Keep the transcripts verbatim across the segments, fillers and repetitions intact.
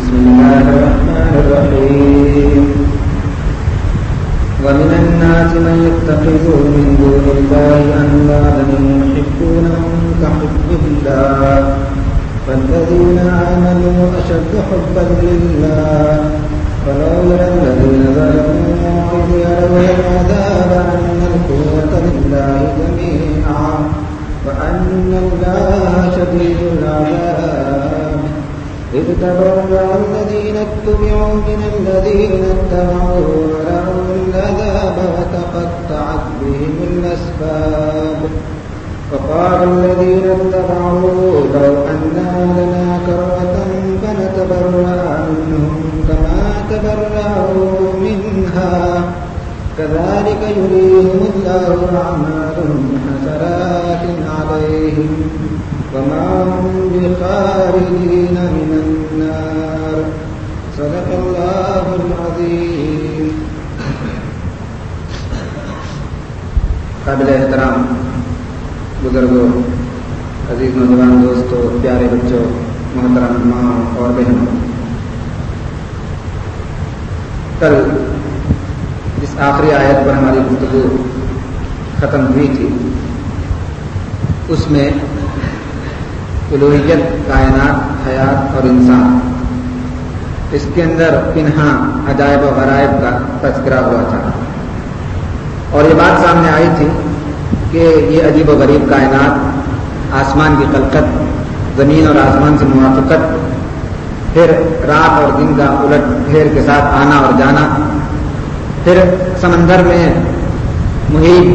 بسم الله الرحمن الرحيم ومن الناس من يتخذ من دون الله أندادا يحبونهم كحب الله فالذين آمنوا أشد حبا لله ولو يرى الذين ظلموا إذ يرون العذاب أن القوة لله جميعا وأن الله شديد العذاب إذ تبرأ الذين اتبعوا من الذين اتبعوا ورأوا العذاب وتقطعت بهم الأسباب وقال الذين اتبعوا لو أن لنا كرة فنتبرأ منهم كما تبرأوا منا كذلك يريهم الله أعمالهم حسرات عليهم وما هم بخارجين من النار صدق الله العظيم. قابل احترام بزرگوں، عزیز نوجوان دوستوں، پیارے بچوں، محترم ماں اور بہنوں، کل جس آخری آیت پر ہماری گفتگو ختم ہوئی تھی اس میں الوہیت، کائنات، حیات اور انسان، اس کے اندر پنہاں عجائب و غرائب کا تذکرہ ہوا تھا، اور یہ بات سامنے آئی تھی کہ یہ عجیب و غریب کائنات، آسمان کی خلقت، زمین اور آسمان سے موافقت، پھر رات اور دن کا الٹ پھیر کے ساتھ آنا اور جانا، پھر سمندر میں محیط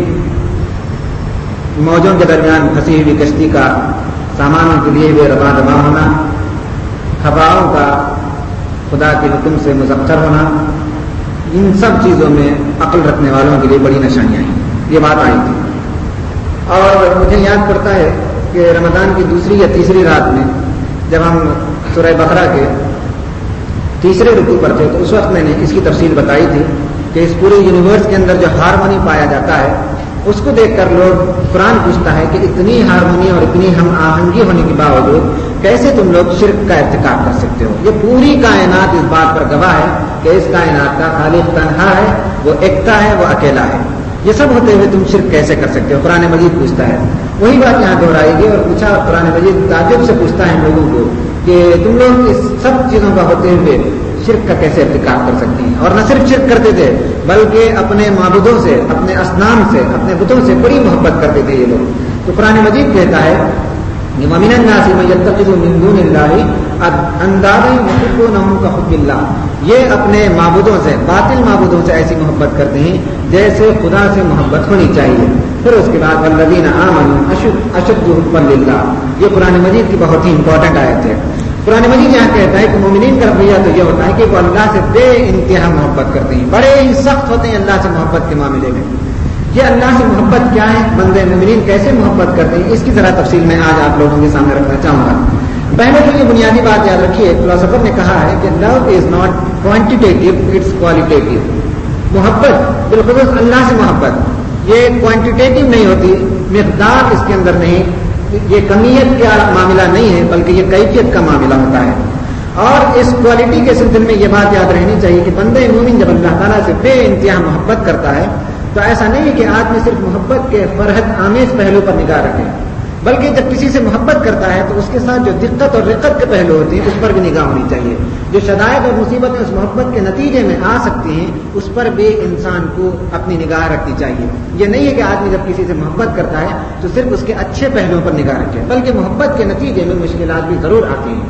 موجوں کے درمیان پھنسی ہوئی کشتی کا سامانوں کے لیے بے رواں دبا ہونا، ہواؤں کا خدا کے حکم سے مسخر ہونا، ان سب چیزوں میں عقل رکھنے والوں کے لیے بڑی نشانیاں ہیں. یہ بات آئی تھی، اور مجھے یاد پڑتا ہے کہ رمضان کی دوسری یا تیسری رات میں جب ہم سورہ بقرہ کے تیسرے رکوع پر تھے تو اس وقت میں نے اس کی تفصیل بتائی تھی کہ اس پورے یونیورس کے اندر جو ہارمونی پایا جاتا ہے اس کو دیکھ کر لوگ قرآن پوچھتا ہے کہ اتنی ہارمونی اور اتنی ہم آہنگی ہونے کے باوجود کیسے تم لوگ شرک کا ارتکاب کر سکتے ہو. یہ پوری کائنات اس بات پر گواہ ہے کہ اس کائنات کا خالق تنہا ہے، وہ ایکتا ہے، وہ اکیلا ہے. یہ سب ہوتے ہوئے تم شرک کیسے کر سکتے ہو؟ قرآن مجید پوچھتا ہے. وہی بات یہاں دہرائی گئی اور پوچھا، قرآن مجید تعجب سے پوچھتا ہے لوگوں کو کہ تم لوگ اس سب چیزوں کا ہوتے ہوئے شرک کا کیسے ارتکاب کر سکتے ہیں؟ اور نہ صرف شرک کرتے تھے بلکہ اپنے معبودوں سے، اپنے اصنام سے، اپنے بتوں سے بڑی محبت کرتے تھے یہ لوگ. تو قرآن مجید کہتا ہے وَمِنَ النَّاسِ مَن يَتَّخِذُ مِن دُونِ اللَّهِ أَندَادًا يُحِبُّونَهُم كَحُبِّ اللَّهِ. یہ اپنے معبودوں سے، باطل معبودوں سے ایسی محبت کرتے ہیں جیسے خدا سے محبت ہونی چاہیے. پھر اس کے بعد وَالَّذِينَ آمَنُوا أَشَدُّ حُبًّا لِلَّهِ. یہ قرآن مجید کی بہت ہی امپورٹنٹ آیت ہے. قرآن مجید یہاں کہتا ہے کہ مومنین کا رویہ تو یہ ہوتا ہے کہ وہ اللہ سے بے انتہا محبت کرتے ہیں، بڑے ہی سخت ہوتے ہیں اللہ سے محبت کے معاملے میں. یہ اللہ سے محبت کیا ہے، بندے مومنین کیسے محبت کرتے ہیں، اس کی ذرا تفصیل میں آج آپ لوگوں کے سامنے رکھنا چاہوں گا. پہلے تو یہ بنیادی بات یاد رکھیے، فلاسفر نے کہا ہے کہ love is not quantitative, it's qualitative. محبت بالخصوص اللہ سے محبت یہ کوانٹیٹیو نہیں ہوتی، مقدار اس کے اندر نہیں، یہ کمیت کا معاملہ نہیں ہے بلکہ یہ کیفیت کا معاملہ ہوتا ہے. اور اس کوالٹی کے سلسلے میں یہ بات یاد رہنی چاہیے کہ بندے مومن جب اللہ تعالیٰ سے بے انتہا محبت کرتا ہے تو ایسا نہیں ہے کہ آدمی صرف محبت کے فرحت آمیز پہلو پر نگاہ رکھے، بلکہ جب کسی سے محبت کرتا ہے تو اس کے ساتھ جو دقت اور رقت کے پہلو ہوتے ہیں اس پر بھی نگاہ ہونی چاہیے. جو شدائد اور مصیبتیں اس محبت کے نتیجے میں آ سکتی ہیں اس پر بھی انسان کو اپنی نگاہ رکھنی چاہیے. یہ نہیں ہے کہ آدمی جب کسی سے محبت کرتا ہے تو صرف اس کے اچھے پہلوؤں پر نگاہ رکھے، بلکہ محبت کے نتیجے میں مشکلات بھی ضرور آتی ہیں.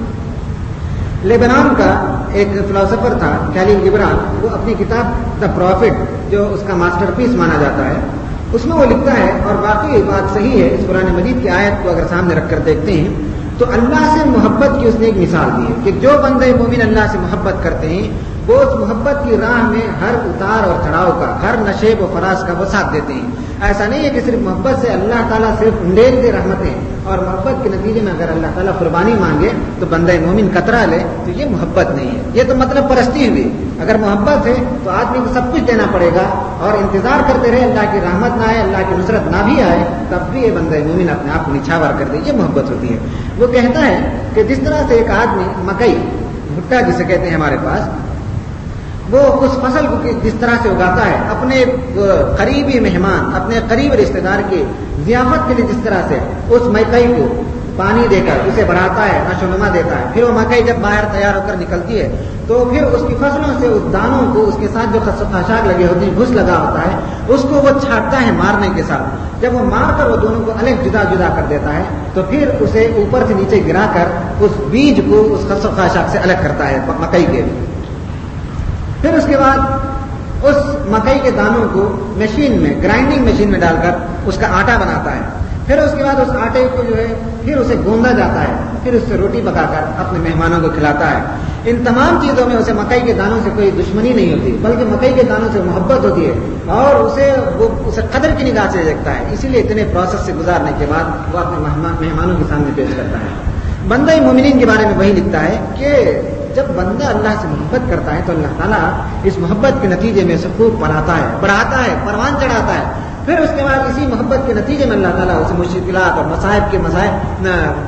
لیبنان کا ایک فلاسفر تھا خلیل جبران، وہ اپنی کتاب دا پروفٹ جو اس کا ماسٹر پیس مانا جاتا ہے اس میں وہ لکھتا ہے، اور واقعی بات صحیح ہے، اس قرآن مجید کی آیت کو اگر سامنے رکھ کر دیکھتے ہیں تو اللہ سے محبت کی اس نے ایک مثال دی ہے کہ جو بندے مومن اللہ سے محبت کرتے ہیں وہ اس محبت کی راہ میں ہر اتار اور چڑھاؤ کا، ہر نشیب و فراز کا وہ ساتھ دیتے ہیں. ایسا نہیں ہے کہ صرف محبت سے اللہ تعالیٰ صرف انڈیل دے رحمتیں، اور محبت کے نتیجے میں اگر اللہ تعالیٰ قربانی مانگے تو بندہ مومن کترا لے تو یہ محبت نہیں ہے. یہ تو مطلب پرستی ہوئی. اگر محبت ہے تو آدمی کو سب کچھ دینا پڑے گا اور انتظار کرتے رہے اللہ کی رحمت نہ آئے، اللہ کی نصرت نہ بھی آئے، تب بھی یہ بندہ مومن اپنے آپ کو نچھاور کر دے. یہ محبت ہوتی ہے. وہ کہتا ہے کہ جس طرح سے ایک آدمی مکئی بھٹا جسے کہتے ہیں ہمارے پاس، وہ اس فصل کو جس طرح سے اگاتا ہے، اپنے قریبی مہمان، اپنے قریب رشتے دار کی ضیافت کے لیے جس طرح سے اس مکئی کو پانی دے کر اسے بڑھاتا ہے، نشو نما دیتا ہے، پھر وہ مکئی جب باہر تیار ہو کر نکلتی ہے تو پھر اس کی فصلوں سے اس دانوں کو، اس کے ساتھ جو خاشاک لگے ہوتے ہیں، گھس لگا ہوتا ہے، اس کو وہ چھاٹتا ہے مارنے کے ساتھ۔ جب وہ مار کر وہ دونوں کو الگ جدا جدا کر دیتا ہے تو پھر اسے اوپر سے نیچے گرا کر اس بیج کو اس خاشاک سے الگ کرتا ہے مکئی کے۔ پھر اس کے بعد اس مکئی کے دانوں کو مشین میں، گرائنڈنگ مشین میں ڈال کر اس کا آٹا بناتا ہے۔ پھر اس کے بعد اس آٹے کو جو ہے پھر اسے گوندا جاتا ہے، پھر اس سے روٹی پکا کر اپنے مہمانوں کو کھلاتا ہے۔ ان تمام چیزوں میں اسے مکئی کے دانوں سے کوئی دشمنی نہیں ہوتی، بلکہ مکئی کے دانوں سے محبت ہوتی ہے اور اسے وہ اسے قدر کی نگاہ سے دیکھتا ہے، اسی لیے اتنے پروسیس سے گزارنے کے بعد وہ اپنے مہمانوں کے سامنے پیش کرتا ہے۔ بندہ مومنین کے بارے میں وہی لکھتا ہے کہ جب بندہ اللہ سے محبت کرتا ہے تو اللہ تعالیٰ اس محبت کے نتیجے میں اسے خوب پڑھاتا ہے، بڑھاتا ہے، پروان چڑھاتا ہے۔ پھر اس کے بعد اسی محبت کے نتیجے میں اللہ تعالیٰ اسے مشکلات اور مصائب کے مصائب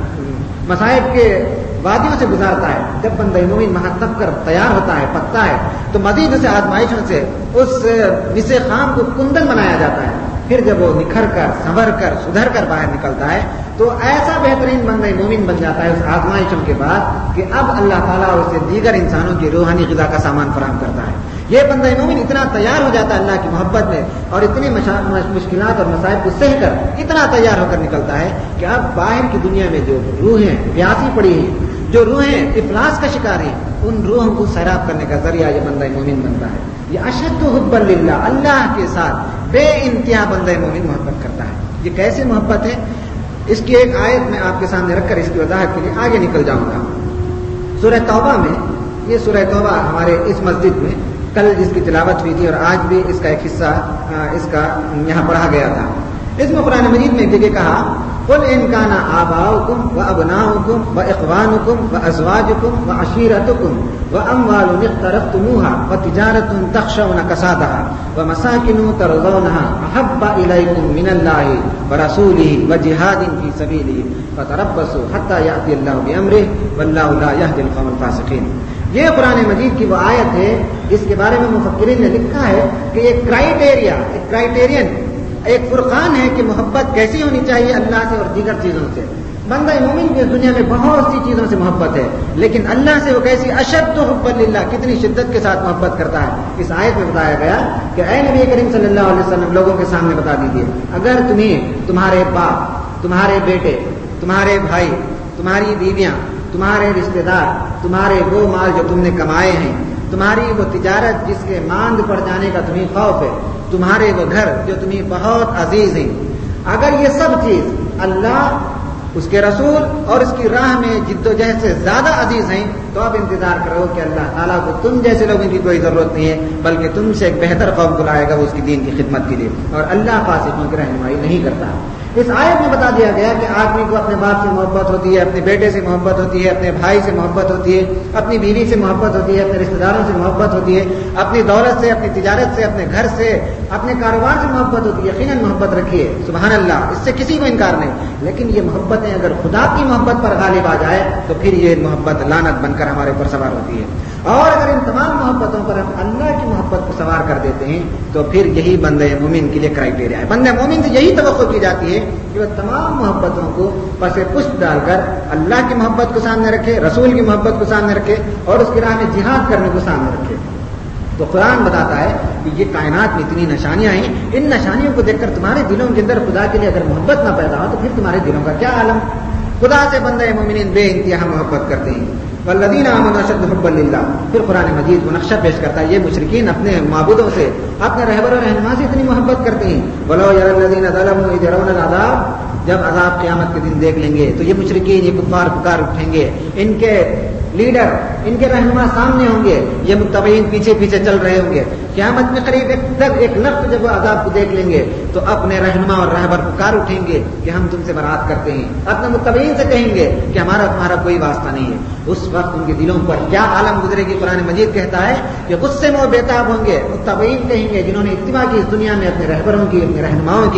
مصائب کے وادیوں سے گزارتا ہے۔ جب بندہ مومن وہاں تب کر تیار ہوتا ہے، پکتا ہے، تو مزید اسے آزمائشوں سے اس وسے خام کو کندن بنایا جاتا ہے۔ پھر جب وہ نکھر کر، سنور کر، سدھر کر باہر نکلتا ہے تو ایسا بہترین بندہ مومن بن جاتا ہے اس آزمائشوں کے بعد کہ اب اللہ تعالیٰ اسے دیگر انسانوں کی روحانی غذا کا سامان فراہم کرتا ہے۔ یہ بندہ مومن اتنا تیار ہو جاتا ہے اللہ کی محبت میں اور اتنی مشکلات اور مصائب کو سہ کر اتنا تیار ہو کر نکلتا ہے کہ اب باہر کی دنیا میں جو روحیں پیاسی پڑی ہیں، جو روحیں افلاس کا شکار ہیں، ان روحوں کو سیراب کرنے کا ذریعہ یہ بندہ مومن بنتا ہے۔ یہ اشد حب للہ، اللہ کے ساتھ بے انتہا بندہ مومن محبت کرتا ہے۔ یہ کیسے محبت ہے، اس کی ایک آیت میں آپ کے سامنے رکھ کر اس کی وضاحت کے لیے آگے نکل جاؤں گا۔ سورہ توبہ میں، یہ سورہ توبہ ہمارے اس مسجد میں کل جس کی تلاوت ہوئی تھی اور آج بھی اس کا ایک حصہ اس کا یہاں پڑھا گیا تھا۔ اس میں قرآن مجید میں ایک جگہ کہا قل ان كان آباؤكم وابناؤكم واخوانكم وازواجكم وعشيرتكم واموال اقترفتموها وتجارة تخشون كسادها ومساكن ترضونها احب اليكم من الله ورسوله وجهاد في سبيله فتربصوا حتى ياتي الله بامره والله لا يهدي القوم الفاسقين۔ یہ قرآن مجید کی وہ آیت ہے، اس کے بارے میں مفکرین نے لکھا ہے کہ ایک کرائیٹیریا، ایک کرائیٹیرین، ایک فرقان ہے کہ محبت کیسی ہونی چاہیے اللہ سے اور دیگر چیزوں سے۔ بندہ مومن کی دنیا میں بہت سی چیزوں سے محبت ہے، لیکن اللہ سے وہ کیسی، اشد حب للہ، کتنی شدت کے ساتھ محبت کرتا ہے۔ اس آیت میں بتایا گیا کہ اے نبی کریم صلی اللہ علیہ وسلم لوگوں کے سامنے بتا دیجیے، اگر تمہیں تمہارے باپ، تمہارے بیٹے، تمہارے بھائی، تمہاری بیویاں، تمہارے رشتے دار، تمہارے وہ مال جو تم نے کمائے ہیں، تمہاری وہ تجارت جس کے ماند پڑ جانے کا تمہیں خوف ہے، تمہارے وہ گھر جو تمہیں بہت عزیز ہیں، اگر یہ سب چیز اللہ، اس کے رسول اور اس کی راہ میں جد و جہد سے زیادہ عزیز ہیں تو اب انتظار کرو کہ اللہ تعالیٰ کو تم جیسے لوگوں کی کوئی ضرورت نہیں ہے، بلکہ تم سے ایک بہتر قوم کو لائے گا وہ اس کی دین کی خدمت کے لیے، اور اللہ فاسقوں کی رہنمائی نہیں کرتا۔ اس آیت میں بتا دیا گیا کہ آدمی کو اپنے باپ سے محبت ہوتی ہے، اپنے بیٹے سے محبت ہوتی ہے، اپنے بھائی سے محبت ہوتی ہے، اپنی بیوی سے محبت ہوتی ہے، اپنے رشتے داروں سے محبت ہوتی ہے، اپنی دولت سے، اپنی تجارت سے، اپنے گھر سے، اپنے کاروبار سے محبت ہوتی ہے۔ یقیناً محبت رکھیے، سبحان اللہ، اس سے کسی کو انکار نہیں، لیکن یہ محبتیں اگر خدا کی محبت پر غالب آ جائے تو پھر یہ محبت لعنت بن کر ہمارے اوپر سوار ہوتی ہے، اور اگر ان تمام محبتوں پر ہم اللہ کی محبت کو سوار کر دیتے ہیں تو پھر یہی بندے مومن کے لیے کرائیٹیریا ہے۔ بندے مومن سے یہی توقع کی جاتی ہے کہ وہ تمام محبتوں کو پس پشت ڈال کر اللہ کی محبت کو سامنے رکھے، رسول کی محبت کو سامنے رکھے اور اس کی راہ میں جہاد کرنے کو سامنے رکھے۔ تو قرآن بتاتا ہے کہ یہ کائنات میں اتنی نشانیاں ہیں، ان نشانیوں کو دیکھ کر تمہارے دلوں کے اندر خدا کے لیے اگر محبت نہ پیدا ہو تو پھر تمہارے دلوں کا کیا عالم۔ خدا سے بندے مومنین بے انتہا محبت کرتے ہیں، والذین آمنوا اشد حبا للہ۔ پھر قرآن مجید وہ نقشہ پیش کرتا ہے، یہ مشرکین اپنے معبودوں سے، اپنے رہبر و رہنما سے اتنی محبت کرتے ہیں۔ وَلَوْ يَرَى الَّذِينَ ظَلَمُوا إِذْ يَرَوْنَ الْعَذَابَ، جب عذاب قیامت کے دن دیکھ لیں گے تو یہ مشرکین، یہ کفار پکار اٹھیں گے، ان کے لیڈر، ان کے رہنما سامنے ہوں گے، یہ متبعین پیچھے پیچھے چل رہے ہوں گے۔ قیامت میں قریب ایک تک ایک لفظ جب وہ عذاب کو دیکھ لیں گے تو اپنے رہنما اور رہبر پکار اٹھیں گے کہ ہم تم سے برات کرتے ہیں، اپنے متبعین سے کہیں گے کہ ہمارا تمہارا کوئی واسطہ نہیں ہے۔ اس وقت ان کے دلوں پر کیا عالم گزرے گی۔ قرآن مجید کہتا ہے کہ غصے میں وہ بے تاب ہوں گے، متبعین کہیں گے جنہوں نے اتباع کی اس دنیا میں اپنے رہبروں کی، اپنے رہنماؤں کی،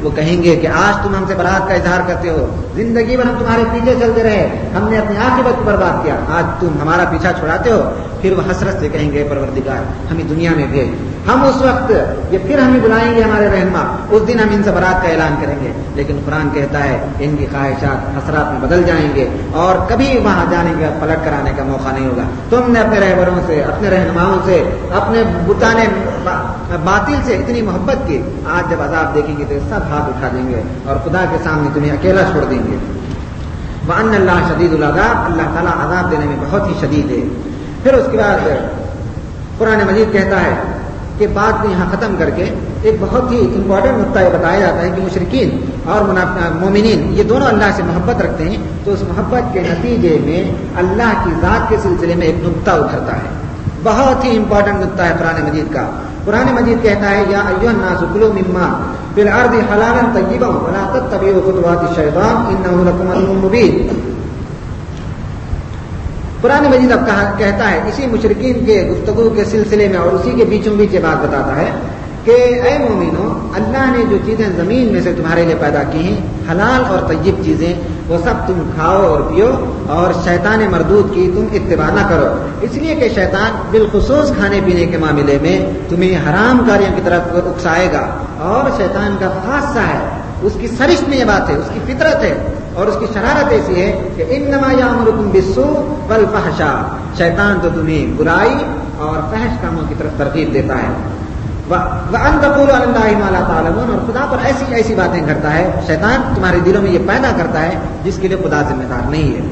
وہ کہیں گے کہ آج تم ہم سے برات کا اظہار کرتے ہو, زندگی بھر ہم تمہارے پیچھے چلتے رہے, ہم نے اپنی عاقبت کو برباد کیا, آج تم ہمارا پیچھا چھڑاتے ہو. پھر وہ حسرت سے کہیں گے پروردگار ہمیں دنیا میں بھیج. ہم اس وقت یہ پھر ہمیں بلائیں گے ہمارے رہنما, اس دن ہم ان سے برات کا اعلان کریں گے. لیکن قرآن کہتا ہے ان کی خواہشات حسرات میں بدل جائیں گے اور کبھی وہاں جانے کا پلٹ کر آنے کا موقع نہیں ہوگا. تم نے اپنے رہبروں سے, اپنے رہنماؤں سے, اپنے بتانے باطل سے اتنی محبت کی, آج جب عذاب دیکھیں گے تو سب ہاتھ اٹھا دیں گے اور خدا کے سامنے تمہیں اکیلا چھوڑ دیں گے. وَأَنَّ اللَّهَ شَدِيدُ الْعَذَابِ, اللہ تعالیٰ عذاب دینے میں بہت ہی شدید ہے. پھر اس کے بعد قرآن مجید کہتا ہے کہ بات کو یہاں ختم کر کے ایک بہت ہی امپورٹنٹ نقطہ یہ بتایا جاتا ہے کہ مشرکین اور مومنین یہ دونوں اللہ سے محبت رکھتے ہیں, تو اس محبت کے نتیجے میں اللہ کی ذات کے سلسلے میں ایک نقطہ ابھرتا ہے, بہت ہی امپورٹنٹ نقطہ ہے قرآن مجید کا. قرآن مجید کہتا ہے یا ایھا الناس کلوا مما فی الارض حلالا طیبا ولا تتبعوا خطوات الشیطان انہ لکم عدو مبین. قرآن مجید اب کہتا ہے اسی مشرکین کے گفتگو کے سلسلے میں اور اسی کے بیچوں بیچ بات بتاتا ہے کہ اے مومنو, اللہ نے جو چیزیں زمین میں سے تمہارے لیے پیدا کی ہیں حلال اور طیب چیزیں, وہ سب تم کھاؤ اور پیو, اور شیطان مردود کی تم اتباع نہ کرو, اس لیے کہ شیطان بالخصوص کھانے پینے کے معاملے میں تمہیں حرام کاریوں کی طرف اکسائے گا. اور شیطان کا خاصہ ہے, اس کی سرشت میں یہ بات ہے, اس کی فطرت ہے اور اس کی شرارت ایسی ہے کہ انما یامرکم بالسوء والفحشاء, شیطان تو تمہیں برائی اور فحش کاموں کی طرف ترغیب دیتا ہے. وَأَن تَقُولُوا عَلَى اللَّهِ مَا لَا تَعْلَمُونَ, اور خدا پر ایسی ایسی باتیں کرتا ہے شیطان, تمہارے دلوں میں یہ پیدا کرتا ہے جس کے لیے خدا ذمہ دار نہیں ہے.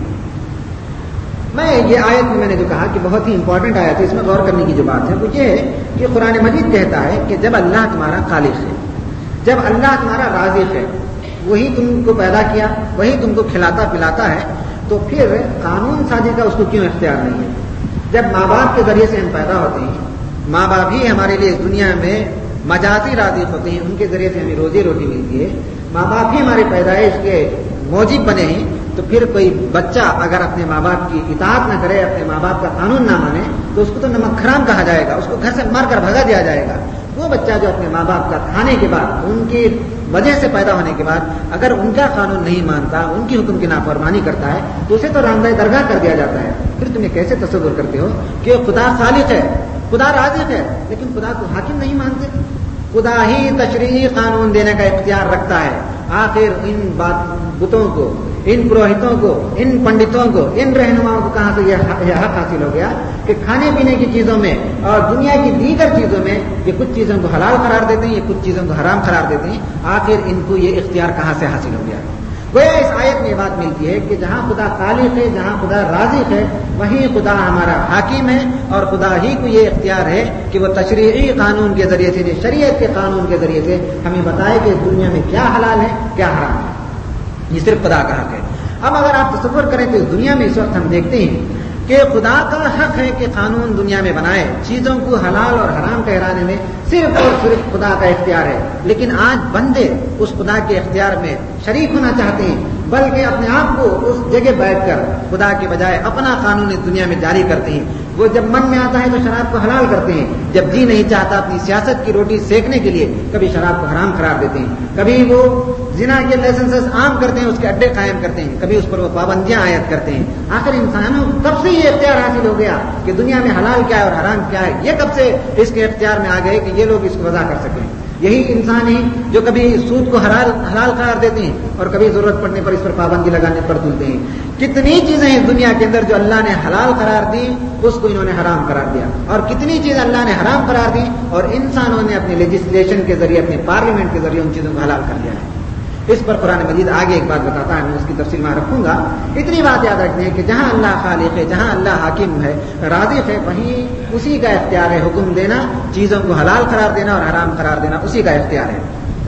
میں یہ آیت میں میں نے جو کہا کہ بہت ہی امپورٹنٹ آیت ہے, اس میں غور کرنے کی جو بات ہے وہ یہ ہے کہ قرآن مجید کہتا ہے کہ جب اللہ تمہارا خالق ہے, جب اللہ تمہارا رازق ہے, وہی تم کو پیدا کیا, وہی تم کو کھلاتا پلاتا ہے, تو پھر قانون سازی کا اس کو کیوں اختیار نہیں ہے؟ جب ماں باپ کے ذریعے سے ہم پیدا ہوتے ہیں, ماں باپ ہی ہمارے لیے اس دنیا میں مجازی رازق ہوتے ہیں, ان کے ذریعے سے ہمیں روزی روٹی ملتی ہے, ماں باپ ہی ہماری پیدائش کے موجب بنے ہیں, تو پھر کوئی بچہ اگر اپنے ماں باپ کی اطاعت نہ کرے, اپنے ماں باپ کا قانون نہ مانے, تو اس کو تو نمک حرام کہا جائے گا, اس کو گھر سے مار کر بھگا دیا جائے گا. وہ بچہ جو اپنے ماں باپ کا کھانے کے بعد, ان کی وجہ سے پیدا ہونے کے بعد اگر ان کا قانون نہیں مانتا, ان کی حکم کی نافرمانی کرتا ہے, تو اسے تو راندہ درگاہ کر دیا جاتا ہے. پھر تم یہ کیسے تصور کرتے ہو کہ خدا خالق ہے, خدا رازق ہے, لیکن خدا کو حاکم نہیں مانتے؟ خدا ہی تشریعی قانون دینے کا اختیار رکھتا ہے. آخر ان بتوں کو, ان پروہتوں کو, ان پنڈتوں کو, ان رہنماؤں کو کہاں سے یہ حق حاصل ہو گیا کہ کھانے پینے کی چیزوں میں اور دنیا کی دیگر چیزوں میں یہ کچھ چیزوں کو حلال قرار دیتے ہیں, یہ کچھ چیزوں کو حرام قرار دیتے ہیں؟ آخر ان کو یہ اختیار کہاں سے حاصل ہو گیا؟ گویا اس آیت میں یہ بات ملتی ہے کہ جہاں خدا خالق ہے, جہاں خدا رازق ہے, وہیں خدا ہمارا حاکم ہے, اور خدا ہی کو یہ اختیار ہے کہ وہ تشریعی قانون کے ذریعے سے, شریعت کے قانون کے ذریعے سے ہمیں بتائے کہ دنیا میں کیا حلال ہے کیا حرام ہے. یہ صرف خدا کا حق ہے. اب اگر آپ تصور کریں تو اس دنیا میں اس وقت ہم دیکھتے ہیں کہ خدا کا حق ہے کہ قانون دنیا میں بنائے, چیزوں کو حلال اور حرام ٹھہرانے میں صرف اور صرف خدا کا اختیار ہے. لیکن آج بندے اس خدا کے اختیار میں شریک ہونا چاہتے ہیں, بلکہ اپنے آپ کو اس جگہ بیٹھ کر خدا کے بجائے اپنا قانون اس دنیا میں جاری کرتے ہیں. وہ جب من میں آتا ہے تو شراب کو حلال کرتے ہیں, جب جی نہیں چاہتا اپنی سیاست کی روٹی سیکنے کے لیے کبھی شراب کو حرام قرار دیتے ہیں, کبھی وہ زنا کے لائسنسز عام کرتے ہیں, اس کے اڈے قائم کرتے ہیں, کبھی اس پر وہ پابندیاں عائد کرتے ہیں. آخر انسانوں کو کب سے یہ اختیار حاصل ہو گیا کہ دنیا میں حلال کیا ہے اور حرام کیا ہے؟ یہ کب سے اس کے اختیار میں آ گئے کہ یہ لوگ اس کو وضع کر سکیں؟ یہی انسان ہیں جو کبھی سود کو حلال حلال قرار دیتے ہیں اور کبھی ضرورت پڑنے پر اس پر پابندی لگانے پر تلتے ہیں. کتنی چیزیں ہیں دنیا کے اندر جو اللہ نے حلال قرار دی, اس کو انہوں نے حرام قرار دیا, اور کتنی چیزیں اللہ نے حرام قرار دی اور انسانوں نے اپنی لیجسلیشن کے ذریعے, اپنے پارلیمنٹ کے ذریعے ان چیزوں کو حلال کر لیا ہے. اس پر قرآن مجید آگے ایک بات بتاتا ہے, میں اس کی تفصیل میں رکھوں گا. اتنی بات یاد رکھتے ہیں کہ جہاں اللہ خالق ہے, جہاں اللہ حاکم ہے, رازق ہے, وہیں اسی کا اختیار ہے حکم دینا, چیزوں کو حلال قرار دینا اور حرام قرار دینا اسی کا اختیار ہے.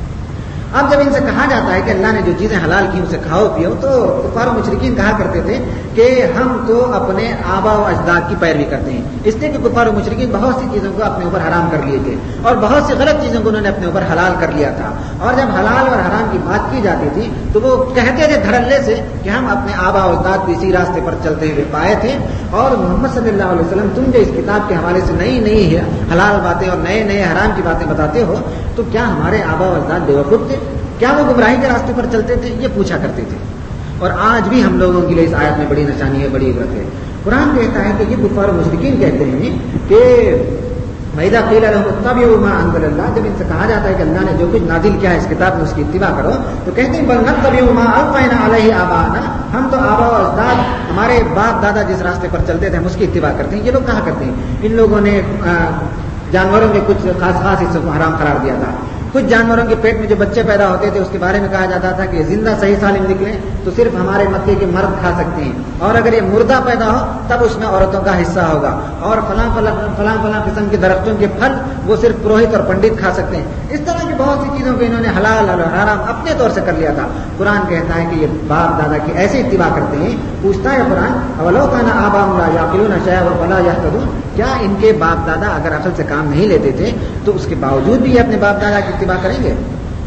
اب جب ان سے کہا جاتا ہے کہ اللہ نے جو چیزیں حلال کی اسے کھاؤ پیو, تو کفار و مشرکین کہا کرتے تھے کہ ہم تو اپنے آبا و اجداد کی پیروی کرتے ہیں. اس لیے کہ کفار و مشرکین بہت سی چیزوں کو اپنے اوپر حرام کر لیے تھے اور بہت سی غلط چیزوں کو انہوں نے اپنے اوپر حلال کر لیا تھا. اور جب حلال اور حرام کی بات کی جاتی تھی تو وہ کہتے تھے دھڑلے سے کہ ہم اپنے آبا و اجداد کو اسی راستے پر چلتے ہوئے پائے تھے, اور محمد صلی اللہ علیہ وسلم تم جو اس کتاب کے حوالے سے نئی نئی حلال باتیں اور نئے نئے حرام کی باتیں بتاتے ہو, تو کیا ہمارے آبا و اجداد بیوقوف تھے؟ کیا وہ گمراہی کے راستے پر چلتے تھے؟ یہ پوچھا کرتے تھے. اور آج بھی ہم لوگوں کے لیے اس آیت میں بڑی نشانی ہے, بڑی عبرت ہے. قرآن کہتا ہے کہ یہ کفار و مشرکین کہتے ہیں کہ وَإِذَا قِيلَ لَهُمُ اتَّبِعُوا مَا أَنزَلَ اللَّهُ, جب ان سے کہا جاتا ہے کہ اللہ نے جو کچھ نازل کیا ہے اس کتاب میں اس کی اتباع کرو, تو کہتے ہیں بَلْ نَتَّبِعُ مَا أَلْفَيْنَا عَلَيْهِ آبَاءَنَا, ہم تو آبا و اجداد ہمارے باپ دادا جس راستے پر چلتے تھے ہم اس کی اتباع کرتے ہیں. یہ لوگ کہا کرتے ہیں ان لوگوں نے جانوروں کے کچھ خاص خاص حصوں کو حرام قرار دیا تھا. کچھ جانوروں کے پیٹ میں جو بچے پیدا ہوتے تھے اس کے بارے میں کہا جاتا تھا کہ زندہ صحیح سالم نکلیں تو صرف ہمارے مکے کے مرد کھا سکتے ہیں, اور اگر یہ مردہ پیدا ہو تب اس میں عورتوں کا حصہ ہوگا, اور فلاں فلاں فلاں فلاں قسم کے درختوں کے پھل وہ صرف پروہت اور پنڈت کھا سکتے ہیں. اس طرح کی بہت سی چیزوں کو انہوں نے حلال اور حرام اپنے طور سے کر لیا تھا. قرآن کہتا ہے کہ یہ باپ دادا کی ایسے اتباع کرتے ہیں. پوچھتا ہے قرآن اولو کان آباؤہم لا یعقلون شیئا ولا یہتدون, کیا ان کے باپ دادا اگر عقل سے کام نہیں لیتے تھے تو اس کے باوجود بھی یہ اپنے باپ دادا کی اتباع کریں گے؟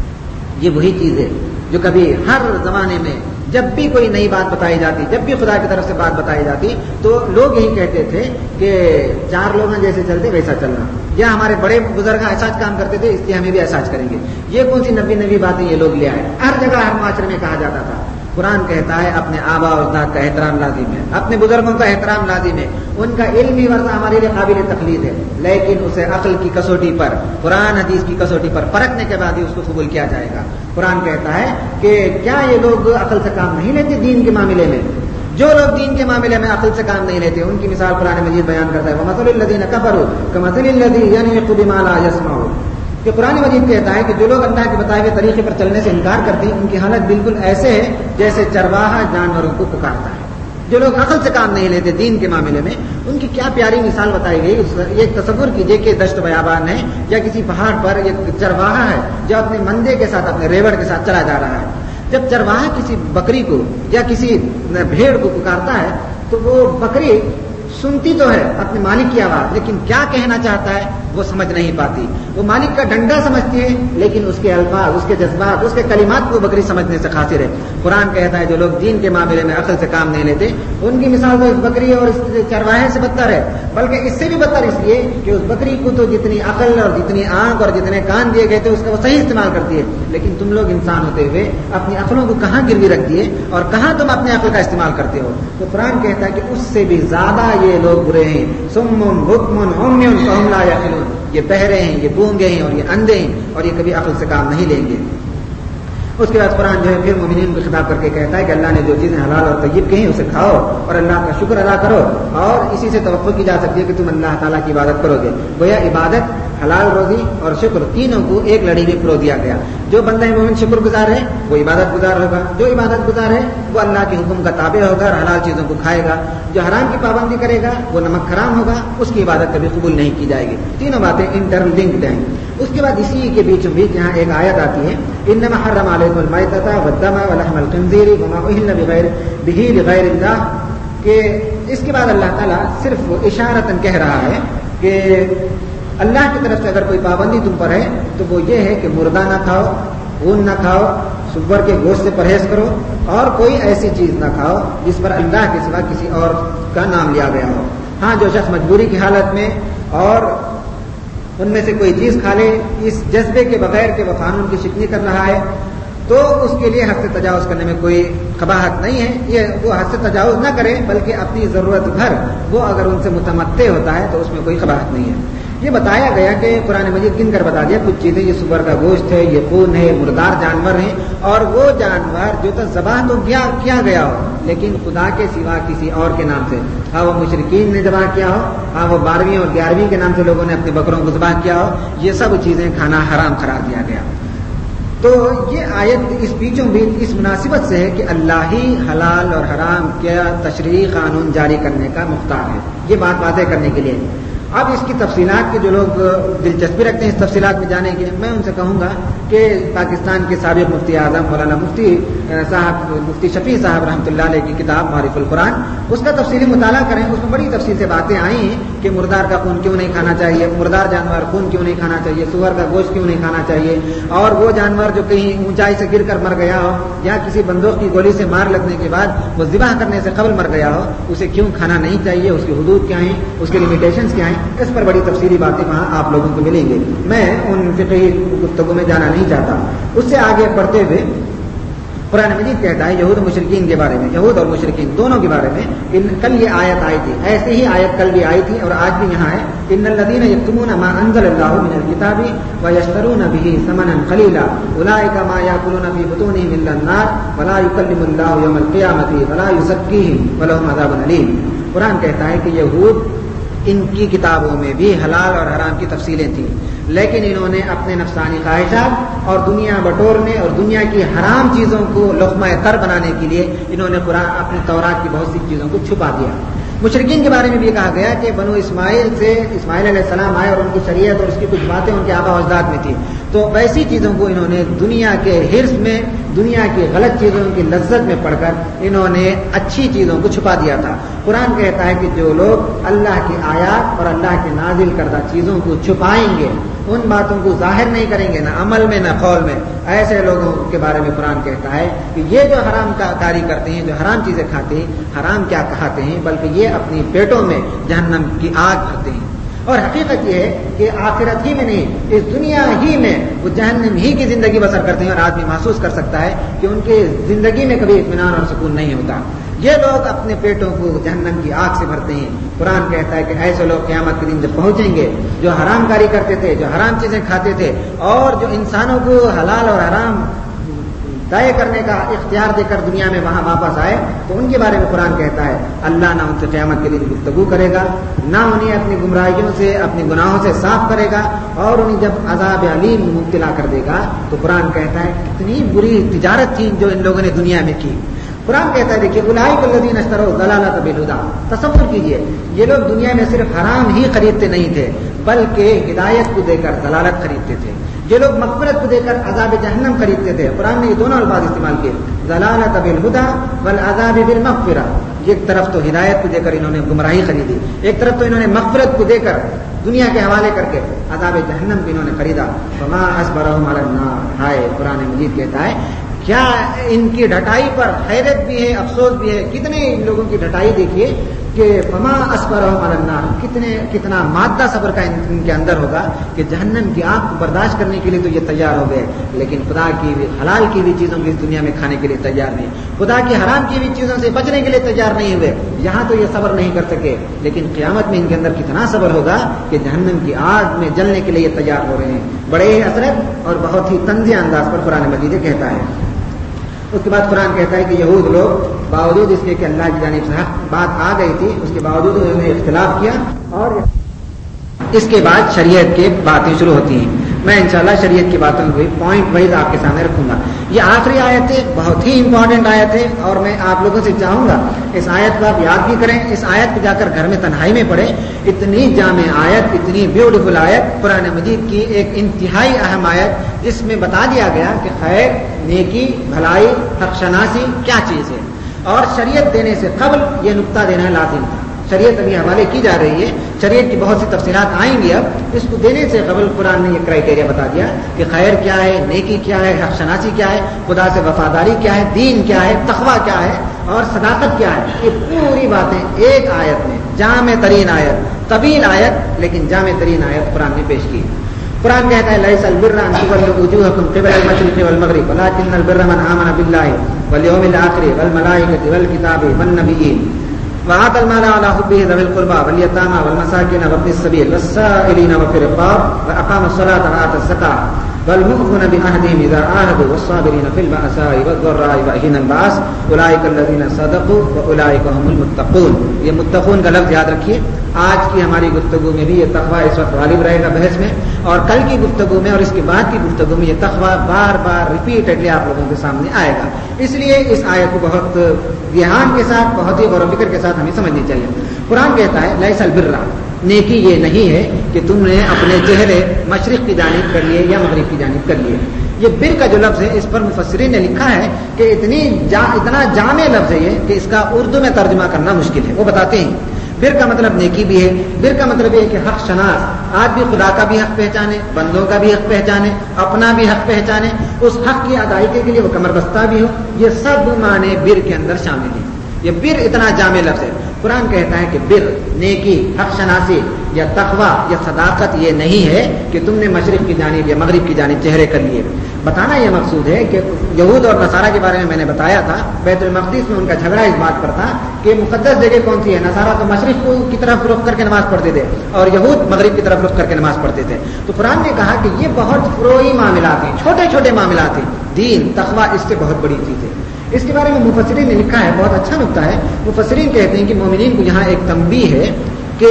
یہ وہی چیز ہے جو کبھی ہر زمانے میں جب بھی کوئی نئی بات بتائی جاتی, جب بھی خدا کی طرف سے بات بتائی جاتی تو لوگ یہی کہتے تھے کہ چار لوگ ہیں جیسے چلتے ویسا چلنا, یا ہمارے بڑے بزرگ ایسا کام کرتے تھے اس لیے ہمیں بھی ایسا کریں گے. یہ کون سی نبی نبی باتیں یہ لوگ لے آئے؟ ہر جگہ ہر معاشرے میں کہا جاتا تھا. قرآن کہتا ہے اپنے آبا و اجداد کا احترام لازم ہے, اپنے بزرگوں کا احترام لازم ہے, ان کا علمی ورثہ ہمارے لیے قابل تقلید ہے, لیکن اسے عقل کی کسوٹی پر, قرآن حدیث کی کسوٹی پر پرکھنے کے بعد ہی اس کو قبول کیا جائے گا. قرآن کہتا ہے کہ کیا یہ لوگ عقل سے کام نہیں لیتے دین کے معاملے میں؟ جو لوگ دین کے معاملے میں عقل سے کام نہیں لیتے ان کی مثال قرآن مجید بیان کرتا ہے وَمَثَلُ الَّذِينَ كَفَرُوا كَمَثَلِ الَّذِي يَنْعِقُ بِمَا لَا يَسْمَعُ, کہ قرآن مجید کہتا ہے کہ جو لوگ اللہ کے بتائے ہوئے طریقے پر چلنے سے انکار کرتے ہیں ان کی حالت بالکل ایسے ہے جیسے چرواہا جانوروں کو پکارتا ہے. جو لوگ عقل سے کام نہیں لیتے دین کے معاملے میں ان کی کیا پیاری مثال بتائی گئی. ایک تصور کیجئے کہ دشت بیابان ہے یا کسی پہاڑ پر ایک چرواہا ہے جو اپنے مندے کے ساتھ اپنے ریوڑ کے ساتھ چلا جا رہا ہے. جب چرواہا کسی بکری کو یا کسی بھیڑ کو پکارتا ہے تو وہ بکری سنتی تو ہے اپنے مالک کی آواز, لیکن کیا کہنا چاہتا ہے وہ سمجھ نہیں پاتی. وہ مالک کا ڈنڈا سمجھتی ہے لیکن اس کے الفاظ, اس کے جذبات, اس کے کلمات کو بکری سمجھنے سے قاصر ہے. قرآن کہتا ہے جو لوگ دین کے معاملے میں عقل سے کام نہیں لیتے ان کی مثال تو اس بکری اور اس چرواہے سے بدتر ہے, بلکہ اس سے بھی بدتر اس لیے کہ اس بکری کو تو جتنی عقل اور جتنی آنکھ اور جتنے کان دیے گئے تھے اس کا وہ صحیح استعمال کرتی ہے, لیکن تم لوگ انسان ہوتے ہوئے اپنی عقلوں کو کہاں گروی رکھ دیے اور کہاں تم اپنے عقل کا استعمال کرتے ہو. تو قرآن کہتا ہے کہ اس سے بھی زیادہ یہ لوگ برے ہیں. سمن بکمن عمی فہم لا یعقلون, یہ بہرے ہیں, یہ گونگے ہیں اور یہ اندھے ہیں اور یہ کبھی عقل سے کام نہیں لیں گے. اس کے بعد قرآن جو ہے پھر مومنین کو خطاب کر کے کہتا ہے کہ اللہ نے جو چیزیں حلال اور طیب کہیں اسے کھاؤ اور اللہ کا شکر ادا کرو, اور اسی سے توقع کی جا سکتی ہے کہ تم اللہ تعالیٰ کی عبادت کرو گے. گویا عبادت, حلال روزی اور شکر تینوں کو ایک لڑی میں پرو دیا گیا. جو بندہ مومن شکر گزار ہے وہ عبادت گزار ہوگا, جو عبادت گزار ہے وہ اللہ کے حکم کا تابع ہوگا اور حلال چیزوں کو کھائے گا. جو حرام کی پابندی کرے گا وہ نمک حرام ہوگا, اس کی عبادت کبھی قبول نہیں کی جائے گی. تینوں باتیں انٹر لنکڈ ہیں. اس کے بعد اسی کے بیچ بیچ یہاں ایک آیت آتی ہے انما حرم علیکم المیتۃ والدم ولحم الخنزیر وما اہل بغیر بہ لغیر اللہ, کہ اس کے بعد اللہ تعالیٰ صرف اشارتاً کہہ رہا ہے کہ اللہ کی طرف سے اگر کوئی پابندی تم پر ہے تو وہ یہ ہے کہ مردہ نہ کھاؤ, خون نہ کھاؤ, سور کے گوشت سے پرہیز کرو, اور کوئی ایسی چیز نہ کھاؤ جس پر اللہ کے سوا کسی اور کا نام لیا گیا ہو. ہاں جو شخص مجبوری کی حالت میں اور ان میں سے کوئی چیز کھا لے اس جذبے کے بغیر کہ وہ قانون کی شکنی کر رہا ہے تو اس کے لیے حد سے تجاوز کرنے میں کوئی قباحت نہیں ہے. یہ وہ حد سے تجاوز نہ کرے بلکہ اپنی ضرورت بھر وہ اگر ان سے متمتع ہوتا ہے تو اس میں کوئی قباحت نہیں ہے. یہ بتایا گیا کہ قرآن مجید گن کر بتا دیا کچھ چیزیں, یہ سور کا گوشت ہے, یہ خون ہے, مردار جانور ہیں, اور وہ جانور جو تو ذبح تو کیا گیا ہو لیکن خدا کے سوا کسی اور کے نام سے, ہاں وہ مشرکین نے ذبح کیا ہو, ہاں وہ بارہویں اور گیارہویں کے نام سے لوگوں نے اپنے بکروں کو ذبح کیا ہو, یہ سب چیزیں کھانا حرام قرار دیا گیا. تو یہ آیت اس بیچوں بیچ اس مناسبت سے ہے کہ اللہ ہی حلال اور حرام کیا تشریعی قانون جاری کرنے کا مختار ہے. یہ بات واضح کرنے کے لیے اب اس کی تفصیلات کے جو لوگ دلچسپی رکھتے ہیں اس تفصیلات میں جانے کے, میں ان سے کہوں گا کہ پاکستان کے سابق مفتی اعظم مولانا مفتی صاحب مفتی شفیع صاحب رحمۃ اللہ علیہ کی کتاب معرف القرآن, اس کا تفصیلی مطالعہ کریں. اس میں بڑی تفصیل سے باتیں آئی ہیں کہ مردار کا خون کیوں نہیں کھانا چاہیے, مردار جانور خون کیوں نہیں کھانا چاہیے, سور کا گوشت کیوں نہیں کھانا چاہیے, اور وہ جانور جو کہیں اونچائی سے گر کر مر گیا ہو یا کسی بندوق کی گولی سے مار لگنے کے بعد وہ ذبح کرنے سے قبل مر گیا ہو اسے کیوں کھانا نہیں چاہیے, اس کی حدود کیا ہیں, اس کے لمیٹیشنز کیا ہیں. اس پر بڑی تفصیلی باتیں وہاں آپ لوگوں کو ملیں گے. میں ان فقہی گفتگو میں جانا نہیں چاہتا. اس سے آگے بڑھتے ہوئے قرآن مجید کہتا ہے یہود و مشرکین کے بارے میں, یہود اور مشرکین دونوں کے بارے میں. کل یہ آیت آئی تھی, ایسے ہی آیت کل بھی آئی تھی اور آج بھی یہاں ہے. ان الذین یکتمون ما انزل اللہ من الکتاب ویشترون به ثمنا قلیلا اولئک ما یاکلون فی بطونہم الا النار ولا یکلم اللہ یوم القیامۃ ولا یزکیہم ولہم عذاب علیم. قرآن کہتا ہے کہ یہود ان کی کتابوں میں بھی حلال اور حرام کی تفصیلیں تھیں, لیکن انہوں نے اپنے نفسانی خواہشات اور دنیا بٹورنے اور دنیا کی حرام چیزوں کو لقمہ تر بنانے کے لیے انہوں نے قرآن اپنی تورات کی بہت سی چیزوں کو چھپا دیا. مشرکین کے بارے میں بھی کہا گیا کہ بنو اسماعیل سے اسماعیل علیہ السلام آئے اور ان کی شریعت اور اس کی کچھ باتیں ان کے آبا و اجداد میں تھی, تو ویسی چیزوں کو انہوں نے دنیا کے حرص میں, دنیا کی غلط چیزوں کی لذت میں پڑھ کر انہوں نے اچھی چیزوں کو چھپا دیا تھا. قرآن کہتا ہے کہ جو لوگ اللہ کی آیات اور اللہ کے نازل کردہ چیزوں کو چھپائیں گے, ان باتوں کو ظاہر نہیں کریں گے نہ عمل میں نہ قول میں, ایسے لوگوں کے بارے میں قرآن کہتا ہے کہ یہ جو حرام کاری کرتے ہیں, جو حرام چیزیں کھاتے ہیں, حرام کیا کھاتے ہیں بلکہ یہ اپنی پیٹوں میں جہنم کی آگ بھرتے ہیں. اور حقیقت یہ ہے کہ آخرت ہی میں نہیں, اس دنیا ہی میں وہ جہنم ہی کی زندگی بسر کرتے ہیں, اور آدمی محسوس کر سکتا ہے کہ ان کی زندگی میں کبھی اطمینان اور سکون نہیں ہوتا. یہ لوگ اپنے پیٹوں کو جہنم کی آگ سے بھرتے ہیں. قرآن کہتا ہے کہ ایسے لوگ قیامت کے دن جب پہنچیں گے جو حرام کاری کرتے تھے, جو حرام چیزیں کھاتے تھے, اور جو انسانوں کو حلال اور حرام طے کرنے کا اختیار دے کر دنیا میں وہاں واپس آئے, تو ان کے بارے میں قرآن کہتا ہے اللہ نہ ان سے قیامت کے دن گفتگو کرے گا, نہ انہیں اپنی گمراہیوں سے, اپنی گناہوں سے صاف کرے گا, اور انہیں جب عذاب علیم مبتلا کر دے گا. تو قرآن کہتا ہے کتنی بری تجارت تھی جو ان لوگوں نے دنیا میں کی. قرآن کہتا ہے دیکھیے اولئک الذین اشتروا الضلالۃ بالہدی, تصور کیجئے یہ لوگ دنیا میں صرف حرام ہی خریدتے نہیں تھے بلکہ ہدایت کو دے کر ضلالت خریدتے تھے. یہ لوگ مغفرت کو دے کر عذاب جہنم خریدتے تھے. قرآن نے یہ دونوں الفاظ استعمال کیے, ضلالۃ بالہدی والعذاب بالمغفرہ. ایک طرف تو ہدایت کو دے کر انہوں نے گمراہی خریدی, ایک طرف تو انہوں نے مغفرت کو دے کر دنیا کے حوالے کر کے عذاب جہنم کو انہوں نے خریدا. فما اصبرهم علی النار, ہائے قرآن مجید کہتا ہے کیا ان کی ڈھٹائی پر حیرت بھی ہے, افسوس بھی ہے. کتنے ان لوگوں کی ڈھٹائی دیکھیے کہ فما اصبرهم علی النار, کتنے کتنا مادہ صبر کا ان کے اندر ہوگا کہ جہنم کی آگ کو برداشت کرنے کے لیے تو یہ تیار ہو گئے, لیکن خدا کی حلال کی ہوئی چیزوں کی اس دنیا میں کھانے کے لیے تیار نہیں, خدا کی حرام کی ہوئی چیزوں سے بچنے کے لیے تیار نہیں ہوئے. یہاں تو یہ صبر نہیں کر سکے, لیکن قیامت میں ان کے اندر کتنا صبر ہوگا کہ جہنم کی آگ میں جلنے کے لیے یہ تیار ہو رہے ہیں. بڑے ہی حسرت اور بہت ہی طنزیہ انداز پر قرآن مجید کہتا ہے. اس کے بعد قرآن کہتا ہے کہ یہود لوگ باوجود اس کے کہ اللہ کی جانب سے حق بات آ گئی تھی, اس کے باوجود انہوں نے اختلاف کیا, اور اس کے بعد شریعت کی باتیں شروع ہوتی ہیں. میں انشاءاللہ شریعت کی باتوں کو پوائنٹ وائز آپ کے سامنے رکھوں گا. یہ آخری آیت ہے, بہت ہی امپورٹنٹ آیت ہے, اور میں آپ لوگوں سے چاہوں گا اس آیت کو آپ یاد بھی کریں, اس آیت کو جا کر گھر میں تنہائی میں پڑھیں. اتنی جامع آیت, اتنی بیوٹیفل آیت, قرآن مجید کی ایک انتہائی اہم آیت, جس میں بتا دیا گیا کہ خیر, نیکی, بھلائی, حق شناسی کیا چیز ہے, اور شریعت دینے سے قبل یہ نقطہ دینا لازم تھا. شریعت ابھی حوالے کی جا رہی ہے, شریعت کی بہت سی تفصیلات آئیں گی. اب اس کو دینے سے قبل قرآن نے یہ کرائٹیریا بتا دیا کہ خیر کیا ہے, نیکی کیا ہے, حق شناسی کیا ہے, خدا سے وفاداری کیا ہے, دین کیا ہے, تقویٰ کیا ہے, اور صداقت کیا ہے. یہ پوری باتیں ایک آیت میں, جامع ترین آیت, طویل آیت لیکن جامع ترین آیت قرآن نے پیش کی. قرآن کہتا ہے لیس البر ان تولوا وجوهکم قبل المشرق والمغرب ولكن البر من آمن بالله واليوم الآخر والملائکة والکتاب والنبیین وآتى المال على حبه ذوي القربى واليتامى والمساكين وابن السبيل والسائلين وفي الرقاب وأقام الصلاة وآتى الزكاة والمؤمنون بعهدهم إذا عاهدوا والصابرين في البأساء والضراء وحين البأس أولئك الذين صدقوا وأولئك هم المتقون. یہ متقون کا لفظ یاد رکھیے. آج کی ہماری گفتگو میں بھی یہ تقویٰ اس وقت غالب رہے گا بحث میں, اور کل کی گفتگو میں اور اس کے بعد کی گفتگو میں یہ تقویٰ بار بار ریپیٹڈلی آپ لوگوں کے سامنے آئے گا. اس لیے اس آیت کو بہت دھیان کے ساتھ, بہت ہی غور و فکر کے ساتھ ہمیں سمجھنی چاہیے. قرآن کہتا ہے لیس البر, نیکی یہ نہیں ہے کہ تم نے اپنے چہرے مشرق کی جانب کر لیے یا مغرب کی جانب کر لیے. یہ بر کا جو لفظ ہے اس پر مفسرین نے لکھا ہے کہ اتنی جا, اتنا جامع لفظ ہے یہ کہ اس کا اردو میں ترجمہ کرنا مشکل ہے. وہ بتاتے ہیں بر کا مطلب نیکی بھی ہے, بر کا مطلب یہ ہے کہ حق شناس, آج بھی خدا کا بھی حق پہچانے, بندوں کا بھی حق پہچانے, اپنا بھی حق پہچانے, اس حق کی ادائیگی کے لیے وہ کمر بستہ بھی ہو. یہ سب معنی بر کے اندر شامل ہیں. یہ بر اتنا جامع لفظ ہے. قرآن کہتا ہے کہ بر, نیکی, حق شناسی, یا تقویٰ یا صداقت یہ نہیں ہے کہ تم نے مشرق کی جانب یا مغرب کی جانب چہرے کر لیے. بتانا یہ مقصود ہے کہ یہود اور نصارہ کے بارے میں میں نے بتایا تھا, بیت المقدس میں ان کا جھگڑا اس بات پر تھا کہ مقدس جگہ کون سی ہے. نصارہ تو مشرق کی طرف رخ کر کے نماز پڑھتے تھے اور یہود مغرب کی طرف رخ کر کے نماز پڑھتے تھے. تو قرآن نے کہا کہ یہ بہت فروعی معاملات ہیں, چھوٹے چھوٹے معاملات ہیں. دین تقویٰ اس سے بہت بڑی چیز ہے. اس کے بارے میں مفسرین نے لکھا ہے, بہت اچھا نکتہ ہے. مفسرین کہتے ہیں کہ مومنین کو یہاں ایک تنبیہ ہے کہ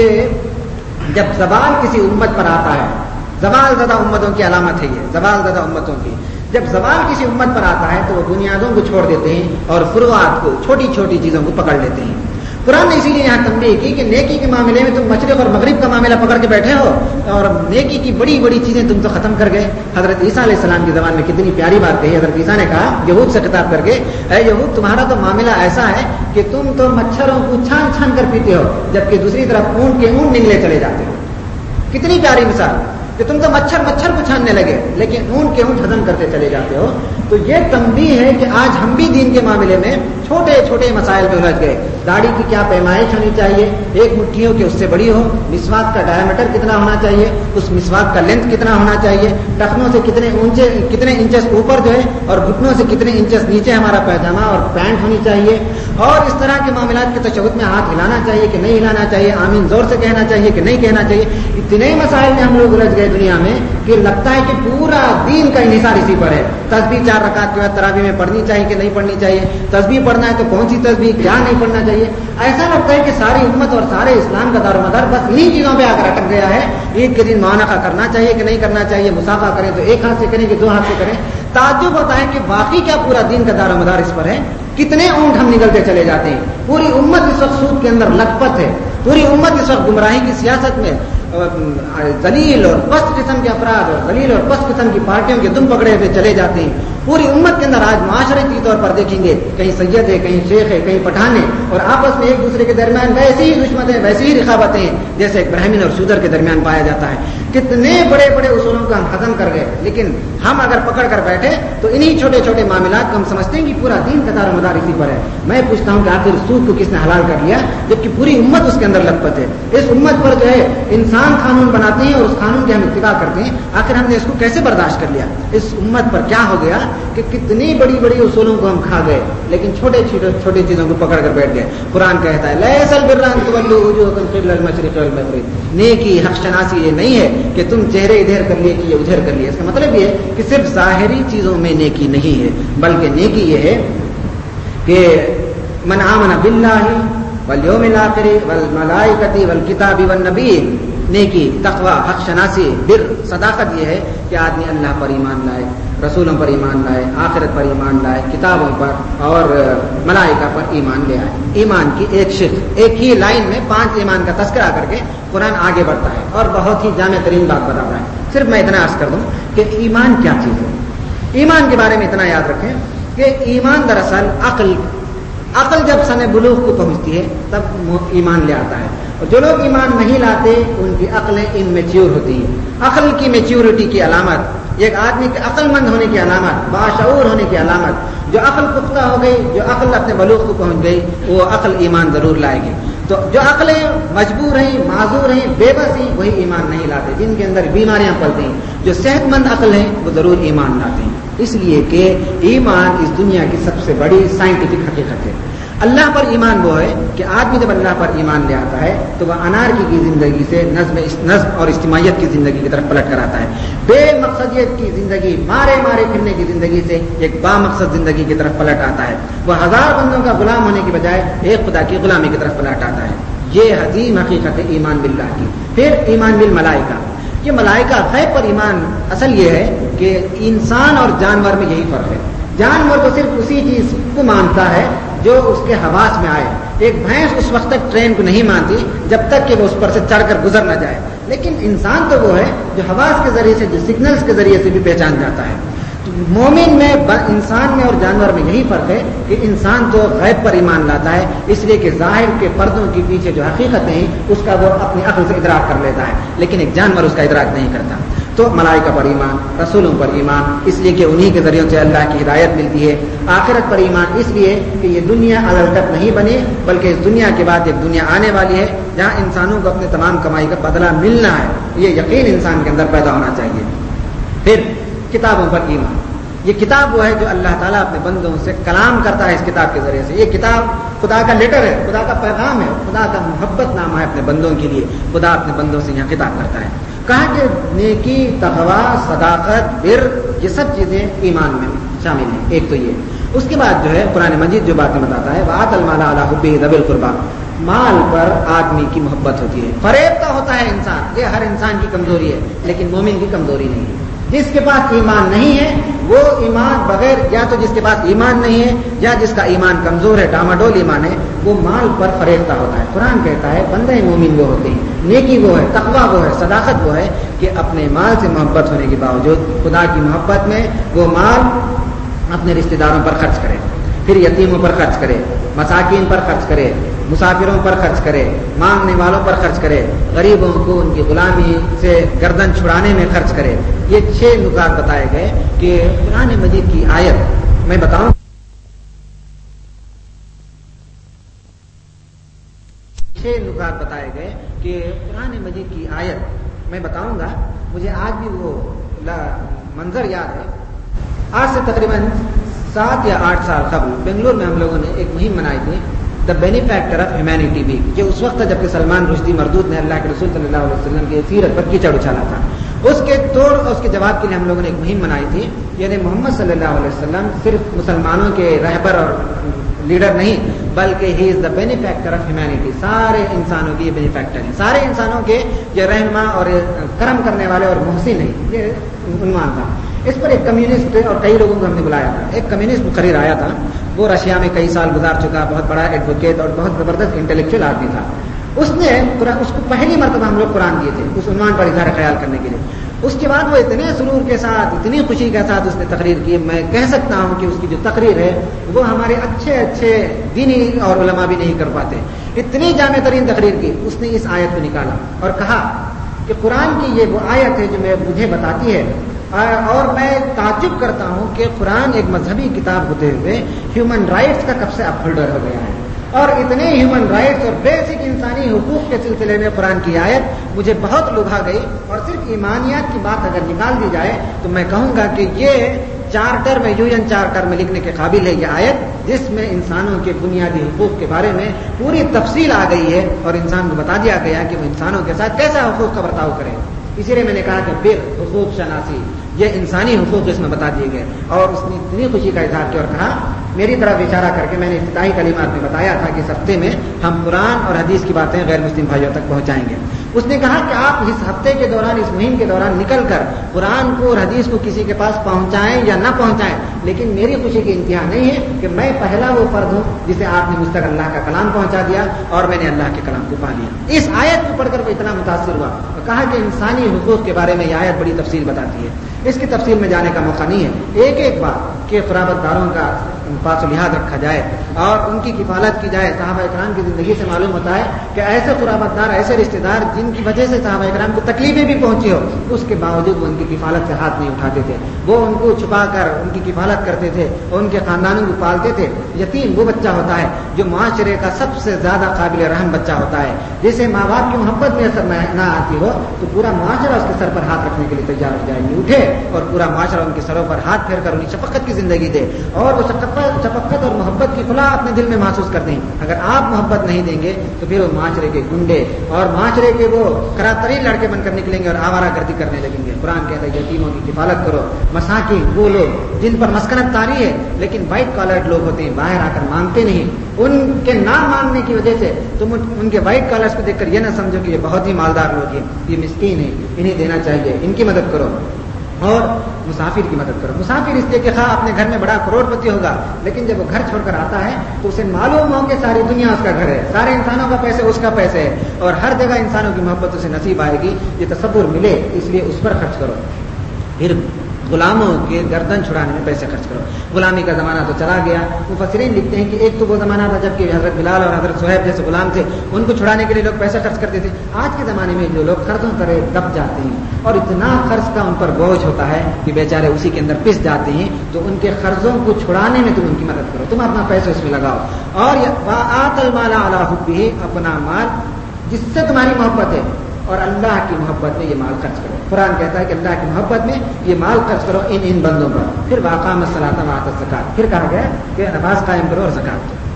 جب زوال کسی امت پر آتا ہے, زوال زدہ امتوں کی علامت ہے یہ, زوال زدہ امتوں کی, جب زوال کسی امت پر آتا ہے تو وہ بنیادوں کو چھوڑ دیتے ہیں اور فروعات کو, چھوٹی چھوٹی چیزوں کو پکڑ لیتے ہیں. قرآن نے اسی لیے یہاں تنبیہ کی کہ نیکی کے معاملے میں تم مشرق اور مغرب کا معاملہ پکڑ کے بیٹھے ہو اور نیکی کی بڑی بڑی چیزیں تم تو ختم کر گئے. حضرت عیسیٰ علیہ السلام کی زبان میں کتنی پیاری بات کہی. حضرت عیسیٰ نے کہا یہود سے خطاب کر کے, اے یہود تمہارا تو معاملہ ایسا ہے کہ تم تو مچھروں کو چھان چھان کر پیتے ہو جبکہ دوسری طرف اونٹ کے اونٹ نگلے چلے جاتے ہو. کتنی پیاری مثال کہ تم تو مچھر مچھر کو چھاننے لگے لیکن اونٹ کے اونٹ ہضم کرتے چلے جاتے ہو. تو یہ تنبیہ ہے کہ آج ہم بھی دین کے معاملے میں چھوٹے چھوٹے مسائل پہ الجھ گئے. داڑھی کی کیا پیمائش ہونی چاہیے, ایک مٹھی ہو کہ اس سے بڑی ہو, مسواک کا ڈائمیٹر کتنا ہونا چاہیے, اس مسواک کا لینتھ کتنا ہونا چاہیے, ٹخنوں سے کتنے اونچے کتنے انچز اوپر جو ہے اور گھٹنوں سے کتنے انچز نیچے ہمارا پیجامہ اور پینٹ ہونی چاہیے, اور اس طرح کے معاملات کے تشہد میں ہاتھ ہلانا چاہیے کہ نہیں ہلانا چاہیے, آمین زور سے کہنا چاہیے کہ نہیں کہنا چاہیے. اتنے مسائل میں ہم لوگ الجھ گئے دنیا میں کہ لگتا ہے کہ پورا دین کا انحصار اسی پر ہے. تسبیح چار رکعت کے بعد تراویح میں پڑھنی چاہیے کہ نہیں پڑھنی چاہیے, تسبیح پڑھنا ہے تو کون سی تسبیح, کیا نہیں پڑھنا چاہیے. ایسا لگتا ہے کہ ساری امت اور سارے اسلام کا دار و مدار بس انہیں چیزوں پہ آ کر اٹک گیا ہے. عید کے دن معانقہ کرنا چاہیے کہ نہیں کرنا چاہیے, مسافہ کریں تو ایک ہاتھ سے کریں کہ دو ہاتھ سے کریں. تعجب ہوتا ہے کہ باقی کیا پورا دین کا دار و مدار اس پر ہے. کتنے اونٹ ہم نکلتے چلے جاتے ہیں. پوری امت اس وقت سود کے اندر لت پت ہے, پوری امت اس وقت گمراہی کی سیاست میں ذلیل اور پست قسم کے افراد اور ذلیل اور پست قسم کی پارٹیوں کے دم پکڑے ہوئے چلے جاتے ہیں. پوری امت کے اندر آج معاشرتی طور پر دیکھیں گے کہیں سید ہے, کہیں شیخ ہے, کہیں پٹھان ہے, اور آپس میں ایک دوسرے کے درمیان ویسی ہی دشمنیں, ویسی ہی رقابتیں ہیں جیسے ایک برہمن اور شودر کے درمیان پایا جاتا ہے. کتنے بڑے بڑے اصولوں کو ہم ختم کر گئے, لیکن ہم اگر پکڑ کر بیٹھے تو انہی چھوٹے چھوٹے معاملات کو ہم سمجھتے ہیں کہ پورا دین کا دار و مدار اسی پر ہے. میں پوچھتا ہوں کہ آخر سود کو کس نے حلال کر لیا جبکہ پوری امت اس کے اندر لت پت ہے. اس امت پر جو ہے انسان قانون بناتے ہیں اور اس قانون کی ہم اتباع کرتے ہیں. آخر ہم نے اس کو کیسے برداشت کر لیا؟ اس امت پر کیا ہو گیا کہ کتنی بڑی بڑی اصولوں کو ہم کھا گئے لیکن چھوٹے چھوٹے چھوٹے چیزوں کو پکڑ کر بیٹھ گئے. قرآن کہتا ہے لیس البر ان تولوا وجوهکم قبل المشرق والمغرب, نیکی حق شناسی یہ نہیں ہے کہ تم چہرے ادھر کر لیے کہ یہ ادھر کر لیے. اس کا مطلب یہ ہے کہ صرف ظاہری چیزوں میں نیکی نہیں ہے, بلکہ نیکی یہ ہے کہ من آمن باللہ والیوم الآخر والملائکۃ والکتاب والنبیین. نیکی, تقوی, حق شناسی, بر, صداقت یہ ہے کہ آدمی اللہ پر ایمان لائے, رسولوں پر ایمان لائے, آخرت پر ایمان لائے, کتابوں پر اور ملائکہ پر ایمان لے آئے. ایمان کی ایک شق, ایک ہی لائن میں پانچ ایمان کا تذکرہ کر کے قرآن آگے بڑھتا ہے اور بہت ہی جامع ترین بات بتا رہا ہے. صرف میں اتنا عرض کر دوں کہ ایمان کیا چیز ہے. ایمان کے بارے میں اتنا یاد رکھیں کہ ایمان دراصل عقل عقل جب سن بلوغ کو پہنچتی ہے تب ایمان لے آتا ہے. اور جو لوگ ایمان نہیں لاتے ان کی عقلیں انمیچیور ہوتی ہیں. عقل کی میچیورٹی کی علامت, ایک آدمی کے عقل مند ہونے کی علامت, باشعور ہونے کی علامت, جو عقل پختہ ہو گئی, جو عقل اپنے بلوغ کو پہنچ گئی, وہ عقل ایمان ضرور لائے گی. تو جو عقلیں مجبور ہیں, معذور ہیں, بے بس ہیں, وہی ایمان نہیں لاتے. جن کے اندر بیماریاں پلتی ہیں, جو صحت مند عقل ہیں وہ ضرور ایمان لاتے ہیں. اس لیے کہ ایمان اس دنیا کی سب سے بڑی سائنٹیفک حقیقت ہے. اللہ پر ایمان وہ ہے کہ آدمی جب اللہ پر ایمان لے آتا ہے تو وہ انارکی کی زندگی سے نظم نظم اور اجتماعیت کی زندگی کی طرف پلٹ کر آتا ہے. بے مقصدیت کی زندگی, مارے مارے پھرنے کی زندگی سے ایک با مقصد زندگی کی طرف پلٹ آتا ہے. وہ ہزار بندوں کا غلام ہونے کی بجائے ایک خدا کی غلامی کی طرف پلٹ آتا ہے. یہ عظیم حقیقت ہے ایمان باللہ کی. پھر ایمان بالملائکہ. یہ ملائکہ غیب پر ایمان اصل یہ ہے کہ انسان اور جانور میں یہی فرق ہے. جانور تو صرف اسی چیز کو مانتا ہے جو اس کے حواس میں آئے. ایک بھینس اس وقت تک ٹرین کو نہیں مانتی جب تک کہ وہ اس پر سے چڑھ کر گزر نہ جائے. لیکن انسان تو وہ ہے جو حواس کے ذریعے سے, جو سگنلز کے ذریعے سے بھی پہچان جاتا ہے. مومن میں, انسان میں اور جانور میں یہی فرق ہے کہ انسان تو غیب پر ایمان لاتا ہے, اس لیے کہ ظاہر کے پردوں کے پیچھے جو حقیقتیں ہیں اس کا وہ اپنی عقل سے ادراک کر لیتا ہے, لیکن ایک جانور اس کا ادراک نہیں کرتا. تو ملائکہ پر ایمان، رسولوں پر ایمان، اس لیے کہ انہی کے ذریعے سے اللہ کی ہدایت ملتی ہے، آخرت پر ایمان اس لیے کہ یہ دنیا ازل تک نہیں بنی بلکہ اس دنیا کے بعد ایک دنیا آنے والی ہے جہاں انسانوں کو اپنے تمام کمائی کا بدلہ ملنا ہے، یہ یقین انسان کے اندر پیدا ہونا چاہیے۔ پھر کتابوں پر ایمان، یہ کتاب وہ ہے جو اللہ تعالیٰ اپنے بندوں سے کلام کرتا ہے اس کتاب کے ذریعے سے، یہ کتاب خدا کا لیٹر ہے، خدا کا پیغام ہے، خدا کا محبت نامہ ہے اپنے بندوں کے لیے، خدا اپنے بندوں سے یہاں خطاب کرتا ہے۔ کہا کہ نیکی، تقویٰ، صداقت، بر، یہ سب چیزیں ایمان میں شامل ہیں، ایک تو یہ۔ اس کے بعد جو ہے قرآن مجید جو باتیں بتاتا ہے وَآتَ الْمَالَ عَلَىٰ حُبِّهِ ذَوِي الْقُرْبَىٰ، مال پر آدمی کی محبت ہوتی ہے، فریب کا ہوتا ہے انسان، یہ ہر انسان کی کمزوری ہے لیکن مومن کی کمزوری نہیں ہے۔ جس کے پاس ایمان نہیں ہے وہ ایمان بغیر، یا تو جس کے پاس ایمان نہیں ہے یا جس کا ایمان کمزور ہے، ڈاماڈول ایمان ہے، وہ مال پر فریبتا ہوتا ہے۔ قرآن کہتا ہے بندے مومن وہ ہوتے ہیں، نیکی وہ ہے، تقویٰ وہ ہے، صداقت وہ ہے کہ اپنے مال سے محبت ہونے کے باوجود خدا کی محبت میں وہ مال اپنے رشتہ داروں پر خرچ کرے، پھر یتیموں پر خرچ کرے، مساکین پر خرچ کرے، مسافروں پر خرچ کرے، مانگنے والوں پر خرچ کرے، غریبوں کو ان کی غلامی سے گردن چھڑانے میں خرچ کرے۔ یہ چھ نکات بتائے گئے کہ قرآن مجید کی آیت میں بتاؤں چھ نکات بتائے گئے کہ قرآن مجید کی آیت میں بتاؤں گا، مجھے آج بھی وہ منظر یاد ہے۔ آج سے تقریباً سات یا آٹھ سال قبل بنگلور میں ہم لوگوں نے ایک مہم منائی تھی، the benefactor of humanity week, یہ اس وقت جبکہ سلمان رشدی مردود نے اللہ کے رسول صلی اللہ علیہ وسلم کی سیرت پر کیچڑ اچھالا تھا۔ اس کے توڑ اس کے جواب کے لیے ہم لوگوں نے ایک مہم منائی تھی، یعنی محمد صلی اللہ علیہ وسلم صرف مسلمانوں کے رہبر اور لیڈر نہیں بلکہ he is the benefactor of humanity, سارے انسانوں کی یہ بینیفیکٹر ہیں، سارے انسانوں کے یہ رہنما اور کرم کرنے والے اور محسن ہیں، یہ عنوان تھا۔ اس پر ایک کمیونسٹ اور کئی لوگوں کو ہم نے بلایا تھا، ایک کمیونسٹ مقرر آیا تھا، وہ رشیا میں کئی سال گزار چکا، بہت بڑا ایڈوکیٹ اور بہت زبردست انٹلیکچوئل آدمی تھا۔ اس نے اس کو پہلی مرتبہ ہم لوگ قرآن دیے تھے اس عنوان پر اظہار خیال کرنے کے لیے۔ اس کے بعد وہ اتنے سرور کے ساتھ، اتنی خوشی کے ساتھ اس نے تقریر کی، میں کہہ سکتا ہوں کہ اس کی جو تقریر ہے وہ ہمارے اچھے اچھے دینی اور علماء بھی نہیں کر پاتے، اتنی جامع ترین تقریر کی۔ اس نے اس آیت کو نکالا اور کہا کہ قرآن کی یہ وہ آیت ہے جو مجھے بتاتی ہے، اور میں تعجب کرتا ہوں کہ قرآن ایک مذہبی کتاب ہوتے ہوئے ہیومن رائٹس کا کب سے اپ ہولڈر ہو گیا ہے، اور اتنے ہیومن رائٹس اور بیسک انسانی حقوق کے سلسلے میں قرآن کی آیت مجھے بہت لبھا گئی۔ اور صرف ایمانیات کی بات اگر نکال دی جائے تو میں کہوں گا کہ یہ چارٹر میں، یو این چارٹر میں لکھنے کے قابل ہے یہ آیت، جس میں انسانوں کے بنیادی حقوق کے بارے میں پوری تفصیل آ گئی ہے اور انسان کو بتا دیا گیا کہ وہ انسانوں کے ساتھ کیسا حقوق کا برتاؤ کرے۔ اسی لیے میں نے کہا کہ بر، حقوق شناسی، یہ انسانی حقوق اس میں بتا دیے گئے۔ اور اس نے اتنی خوشی کا اظہار کیا اور کہا، میری طرف اشارہ کر کے میں نے افتتاحی کلمات میں بتایا تھا کہ اس ہفتے میں ہم قرآن اور حدیث کی باتیں غیر مسلم بھائیوں تک پہنچائیں گے۔ اس نے کہا کہ آپ اس ہفتے کے دوران، اس مہم کے دوران نکل کر قرآن کو اور حدیث کو کسی کے پاس پہنچائیں یا نہ پہنچائیں، لیکن میری خوشی کی انتہا نہیں ہے کہ میں پہلا وہ فرد ہوں جسے آپ نے مجھ تک اللہ کا کلام پہنچا دیا اور میں نے اللہ کے کلام کو پا لیا۔ اس آیت کو پڑھ کر وہ اتنا متاثر ہوا اور کہا کہ انسانی حقوق کے بارے میں یہ آیت بڑی تفصیل بتاتی ہے۔ اس کی تفصیل میں جانے کا موقع نہیں ہے، ایک ایک بات کہ قرابت داروں کا پاس و لحاظ رکھا جائے اور ان کی کفالت کی جائے۔ صحابہ اکرام کی زندگی سے معلوم ہوتا ہے کہ ایسے قرابت دار، ایسے رشتہ دار جن کی وجہ سے صحابہ اکرام کو تکلیفیں بھی پہنچی ہو، اس کے باوجود وہ ان کی کفالت سے ہاتھ نہیں اٹھاتے تھے، وہ ان کو چھپا کر ان کی کفالت کرتے تھے اور ان کے خاندانوں کو پالتے تھے۔ یتیم وہ بچہ ہوتا ہے جو معاشرے کا سب سے زیادہ قابل رحم بچہ ہوتا ہے، جسے ماں باپ کی محبت میں اثر نہ آتی ہو تو پورا معاشرہ اس کے سر پر ہاتھ رکھنے کے لیے تیار ہو جائے، اٹھے اور پورا معاشرہ ان کے سروں پر ہاتھ پھیر کر انہیں شفقت کی زندگی دے اور وہ شفقت اور محبت کی فلاح اپنے دل میں محسوس کرتے ہیں۔ اگر آپ محبت نہیں دیں گے تو پھر وہ معاشرے کے گنڈے اور معاشرے کے وہ کراترین لڑکے بن کر نکلیں گے اور آوارہ گردی کرنے لگیں گے۔ قرآن کہتا ہے یتیموں کی کفالت کرو، مساکین وہ لوگ جن پر مسکنت طاری ہے لیکن وائٹ کالرڈ لوگ ہوتے ہیں، باہر آ کر مانگتے نہیں، ان کے نہ مانگنے کی وجہ سے تم ان کے وائٹ کالرز کو دیکھ کر یہ نہ سمجھو کہ یہ بہت ہی مالدار لوگ ہیں، یہ مسکین ہیں، انہیں دینا چاہیے، ان کی مدد کرو۔ اور مسافر کی مدد کرو۔ مسافر اس لیے کہ خواہ اپنے گھر میں بڑا کروڑ پتی ہوگا لیکن جب وہ گھر چھوڑ کر آتا ہے تو اسے معلوم ہو کہ ساری دنیا اس کا گھر ہے، سارے انسانوں کا پیسے اس کا پیسے ہے اور ہر جگہ انسانوں کی محبت اسے نصیب آئے گی، یہ تصور ملے، اس لیے اس پر خرچ کرو۔ پھر غلاموں کے گردن چھڑانے میں پیسے خرچ کرو. غلامی کا زمانہ تو چلا گیا. مفسرین لکھتے ہیں کہ ایک تو وہ زمانہ تھا جب کہ حضرت بلال اور حضرت صہیب جیسے غلام تھے, ان کو چھڑانے کے لیے لوگ پیسے خرچ کرتے تھے. آج کے زمانے میں جو لوگ قرضوں کرے دب جاتے ہیں اور اتنا قرض کا ان پر بوجھ ہوتا ہے کہ بیچارے اسی کے اندر پس جاتے ہیں, تو ان کے قرضوں کو چھڑانے میں تم ان کی مدد کرو, تم اپنا پیسہ اس میں لگاؤ. اور آت المال علی حبہ, اپنا مال جس سے تمہاری محبت ہے اور اللہ کی محبت میں یہ مال خرچ کرو. قرآن کہتا ہے کہ اللہ کی محبت میں یہ مال خرچ کرو ان ان بندوں پر. پھر واقام الصلاۃ وآت الزکات, پھر کہا گیا کہ نماز قائم کرو اور زکات دو.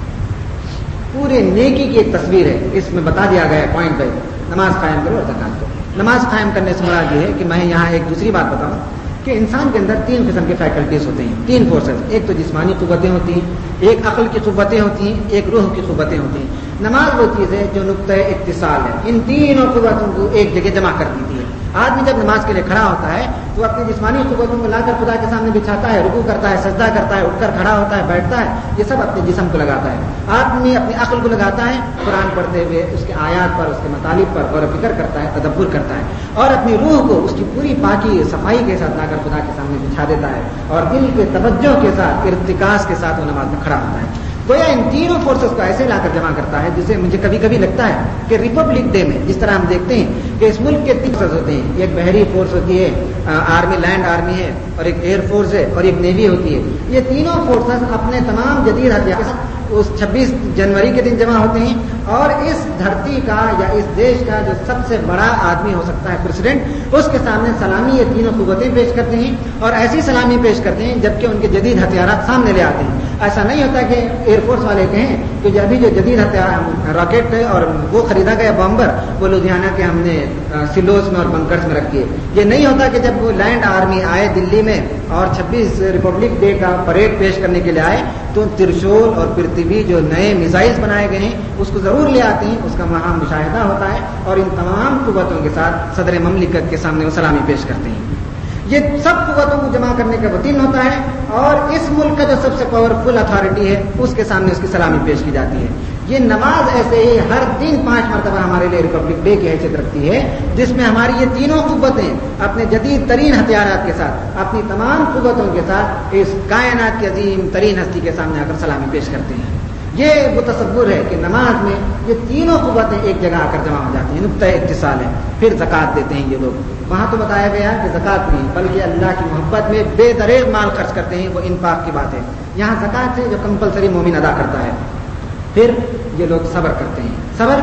پورے نیکی کی ایک تصویر ہے, اس میں بتا دیا گیا ہے پوائنٹ بائی, نماز قائم کرو اور زکات دو. نماز قائم کرنے سے مراد یہ ہے کہ میں یہاں ایک دوسری بات بتاؤں کہ انسان کے اندر تین قسم کے فیکلٹیز ہوتے ہیں, تین فورسز. ایک تو جسمانی قوتیں ہوتی ہیں, ایک عقل کی قوتیں ہوتی ہیں, ایک روح کی قوتیں ہوتی ہیں. نماز وہ چیز ہے جو نقطۂ اتصال ہے, ان تینوں قوتوں کو ایک جگہ جمع کر دیتی ہے. آدمی جب نماز کے لیے کھڑا ہوتا ہے تو اپنی جسمانی قوتوں کو لا کر خدا کے سامنے بچھاتا ہے, رکوع کرتا ہے, سجدہ کرتا ہے, اٹھ کر کھڑا ہوتا ہے, بیٹھتا ہے, یہ سب اپنے جسم کو لگاتا ہے. آدمی اپنی عقل کو لگاتا ہے, قرآن پڑھتے ہوئے اس کے آیات پر, اس کے مطالب پر غور و فکر کرتا ہے, تدبر کرتا ہے, اور اپنی روح کو اس کی پوری پاکی صفائی کے ساتھ لا کر خدا کے سامنے بچھا دیتا ہے, اور دل کے توجہ کے ساتھ, ارتکاز کے ساتھ وہ نماز میں کھڑا ہوتا ہے. تو یہ ان تینوں فورسز کو ایسے لا کر جمع کرتا ہے جسے مجھے کبھی کبھی لگتا ہے کہ ریپبلک ڈے میں جس طرح ہم دیکھتے ہیں کہ اس ملک کے تین فورسز ہوتے ہیں, ایک بحری فورس ہوتی ہے, آرمی لینڈ آرمی ہے, اور ایک ایئر فورس ہے, اور ایک نیوی ہوتی ہے. یہ تینوں فورسز اپنے تمام جدید ہتھیار اس چھبیس جنوری کے دن جمع ہوتے ہیں, اور اس دھرتی کا یا اس دیش کا جو سب سے بڑا آدمی ہو سکتا ہے پریزیڈنٹ, اس کے سامنے سلامی یہ تینوں قوتیں پیش کرتے ہیں, اور ایسی سلامی پیش کرتے ہیں جبکہ ان کے جدید ہتھیارات سامنے لے آتے ہیں. ایسا نہیں ہوتا کہ ایئر فورس والے کہیں کہ ابھی جو جدید ہتھیار راکٹ ہے اور وہ خریدا گیا بمبر وہ لدھیانہ کے ہم نے سلوز میں اور بنکرز میں رکھ دیے. یہ نہیں ہوتا کہ جب وہ لینڈ آرمی آئے دلی میں اور چھبیس ریپبلک ڈے کا پریڈ پیش کرنے کے لیے آئے تو ترشول اور پرتھوی جو نئے میزائلز بنائے گئے ہیں اس کو ضرور لے آتے ہیں, اس کا وہاں مشاہدہ ہوتا ہے, اور ان تمام قوتوں کے ساتھ صدر مملکت کے سامنے وہ سلامی پیش کرتے ہیں. یہ سب قوتوں کو جمع کرنے کا وہ دن ہوتا ہے, اور اس ملک کا جو سب سے پاورفل اتھارٹی ہے اس کے سامنے اس کی سلامی پیش کی جاتی ہے. یہ نماز ایسے ہی ہر دن پانچ مرتبہ ہمارے لیے ریپبلک ڈے کی حیثیت رکھتی ہے, جس میں ہماری یہ تینوں قوتیں اپنے جدید ترین ہتھیارات کے ساتھ, اپنی تمام قوتوں کے ساتھ اس کائنات کی عظیم ترین ہستی کے سامنے آ کر سلامی پیش کرتے ہیں. یہ وہ تصور ہے کہ نماز میں یہ تینوں قوتیں ایک جگہ آ کر جمع ہو جاتی ہیں, نقطۂ اتصال ہے. پھر زکات دیتے ہیں یہ لوگ, وہاں تو بتایا گیا کہ زکات نہیں بلکہ اللہ کی محبت میں بے دریغ مال خرچ کرتے ہیں, وہ انفاق کی بات ہے. یہاں زکات ہے جو کمپلسری مومن ادا کرتا ہے. پھر یہ لوگ صبر کرتے ہیں, صبر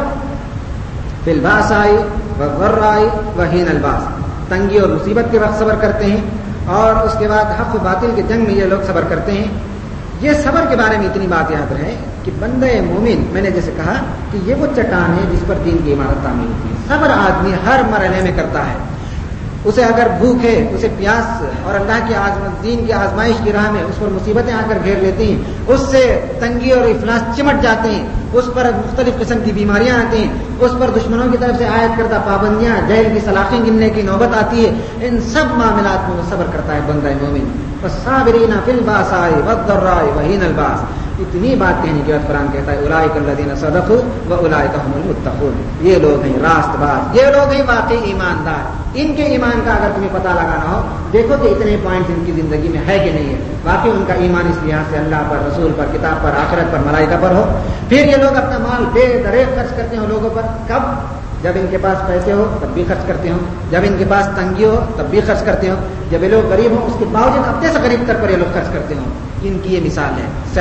فی الباساء والضراء وحین الباس, تنگی اور مصیبت کے وقت صبر کرتے ہیں, اور اس کے بعد حق و باطل کے جنگ میں یہ لوگ صبر کرتے ہیں. یہ صبر کے بارے میں اتنی بات یاد رہے کہ بندہ مومن, میں نے جیسے کہا کہ یہ وہ چٹان ہے جس پر دین کی عمارت تعمیر ہوتی ہے. صبر آدمی ہر مرحلے میں کرتا ہے, اسے اگر بھوک ہے, اسے پیاس اور اللہ کی دین کی آزمائش کی راہ میں اس پر مصیبتیں آ کر گھیر لیتی ہیں, اس سے تنگی اور افلاس چمٹ جاتے ہیں, اس پر مختلف قسم کی بیماریاں آتی ہیں, اس پر دشمنوں کی طرف سے عائد کردہ پابندیاں, جیل کی سلاخیں گننے کی نوبت آتی ہے. ان سب معاملات میں وہ صبر کرتا ہے بندہ مومن. والصابرین فی الباساء والضراء وحین الباس. اتنی بات کہنے کے بعد قرآن کہتا ہے اولئک الذین صدقوا واولئک هم المتقون. یہ لوگ ہیں راست باز, یہ لوگ ہیں واقعی ایماندار. ان کے ایمان کا اگر تمہیں پتہ لگانا ہو, دیکھو کہ اتنے پوائنٹس ان کی زندگی میں ہے کہ نہیں ہے. واقعی ان کا ایمان اس لحاظ سے اللہ پر, رسول پر, کتاب پر, آخرت پر, ملائکہ پر ہو. پھر یہ لوگ اپنا مال بے دریغ خرچ کرتے ہیں لوگوں پر. کب؟ جب ان کے پاس پیسے ہو تب بھی خرچ کرتے ہوں, جب ان کے پاس تنگی ہو تب بھی خرچ کرتے ہوں, جب یہ لوگ غریب ہوں اس کے باوجود اپنے سے غریب تر پر یہ لوگ خرچ کرتے ہوں. ان کی یہ مثال ہے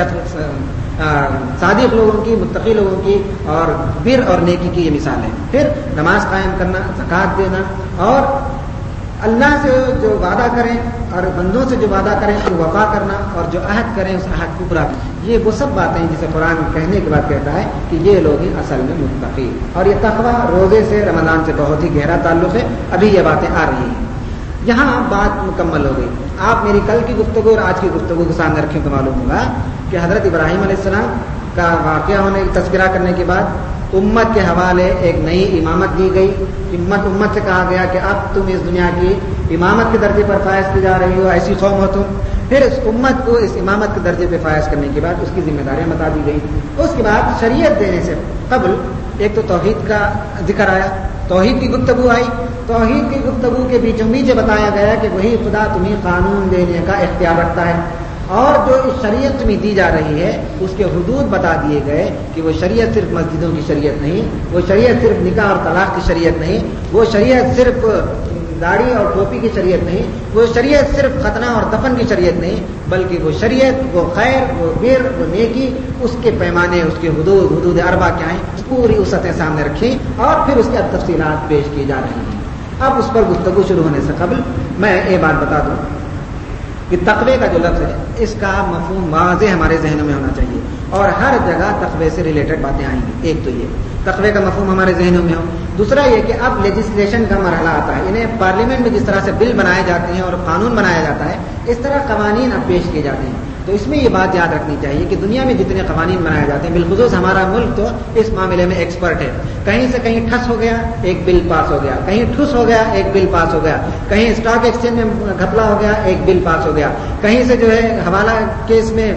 صادق لوگوں کی, متقی لوگوں کی, اور بر اور نیکی کی یہ مثال ہے. پھر نماز قائم کرنا, زکات دینا, اور اللہ سے جو وعدہ کریں اور بندوں سے جو وعدہ کریں تو وفا کرنا, اور جو عہد کریں اس عہد کو پورا کرنا. یہ وہ سب باتیں ہیں جسے قرآن کہنے کے بعد کہتا ہے کہ یہ لوگ ہی اصل میں متقی. اور یہ تقویٰ روزے سے, رمضان سے بہت ہی گہرا تعلق ہے. ابھی یہ باتیں آ رہی ہیں. یہاں بات مکمل ہو گئی. آپ میری کل کی گفتگو اور آج کی گفتگو کو سامنے رکھیں تو معلوم ہوگا کہ حضرت ابراہیم علیہ السلام کا واقعہ ہونے تذکرہ کرنے کے بعد امت کے حوالے ایک نئی امامت دی گئی. امت امت سے کہا گیا کہ اب تم اس دنیا کی امامت کے درجے پر فائز کی جا رہی ہو, ایسی قوم ہو تم. پھر اس امت کو اس امامت کے درجے پہ فائز کرنے کے بعد اس کی ذمہ داریاں بتا دی گئی. اس کے بعد شریعت دینے سے قبل ایک تو توحید کا ذکر آیا, توحید کی گفتگو آئی, توحید کی گفتگو کے بیچوں بیچ بتایا گیا کہ وہی خدا تمہیں قانون دینے کا اختیار رکھتا ہے، اور جو اس شریعت تمہیں دی جا رہی ہے اس کے حدود بتا دیے گئے کہ وہ شریعت صرف مسجدوں کی شریعت نہیں، وہ شریعت صرف نکاح اور طلاق کی شریعت نہیں، وہ شریعت صرف داڑھی اور ٹوپی کی شریعت نہیں، وہ شریعت صرف ختنہ اور دفن کی شریعت نہیں، بلکہ وہ شریعت، وہ خیر، وہ بر، وہ نیکی، اس کے پیمانے، اس کے حدود حدود اربع کیا ہیں، پوری وسعتیں سامنے رکھی اور پھر اس کی تفصیلات پیش کی جا رہی ہیں۔ اب اس پر گفتگو شروع ہونے سے قبل میں یہ بات بتا دوں کہ تقوی کا جو لفظ ہے اس کا مفہوم واضح ہمارے ذہنوں میں ہونا چاہیے، اور ہر جگہ تقوی سے ریلیٹڈ باتیں آئیں گی۔ ایک تو یہ تقوی کا مفہوم ہمارے ذہنوں میں ہو، دوسرا یہ کہ اب لیجسلیشن کا مرحلہ آتا ہے، انہیں پارلیمنٹ میں جس طرح سے بل بنائے جاتے ہیں اور قانون بنایا جاتا ہے اس طرح قوانین اب پیش کیے جاتے ہیں۔ تو اس میں یہ بات یاد رکھنی چاہیے کہ دنیا میں جتنے قوانین بنائے جاتے ہیں، بالخصوص ہمارا ملک تو اس معاملے میں ایکسپرٹ ہے، کہیں سے کہیں ٹھس ہو گیا ایک بل پاس ہو گیا، کہیں ٹھس ہو گیا ایک بل پاس ہو گیا، کہیں اسٹاک ایکسچینج میں گھپلا ہو گیا ایک بل پاس ہو گیا، کہیں سے جو ہے حوالہ کیس میں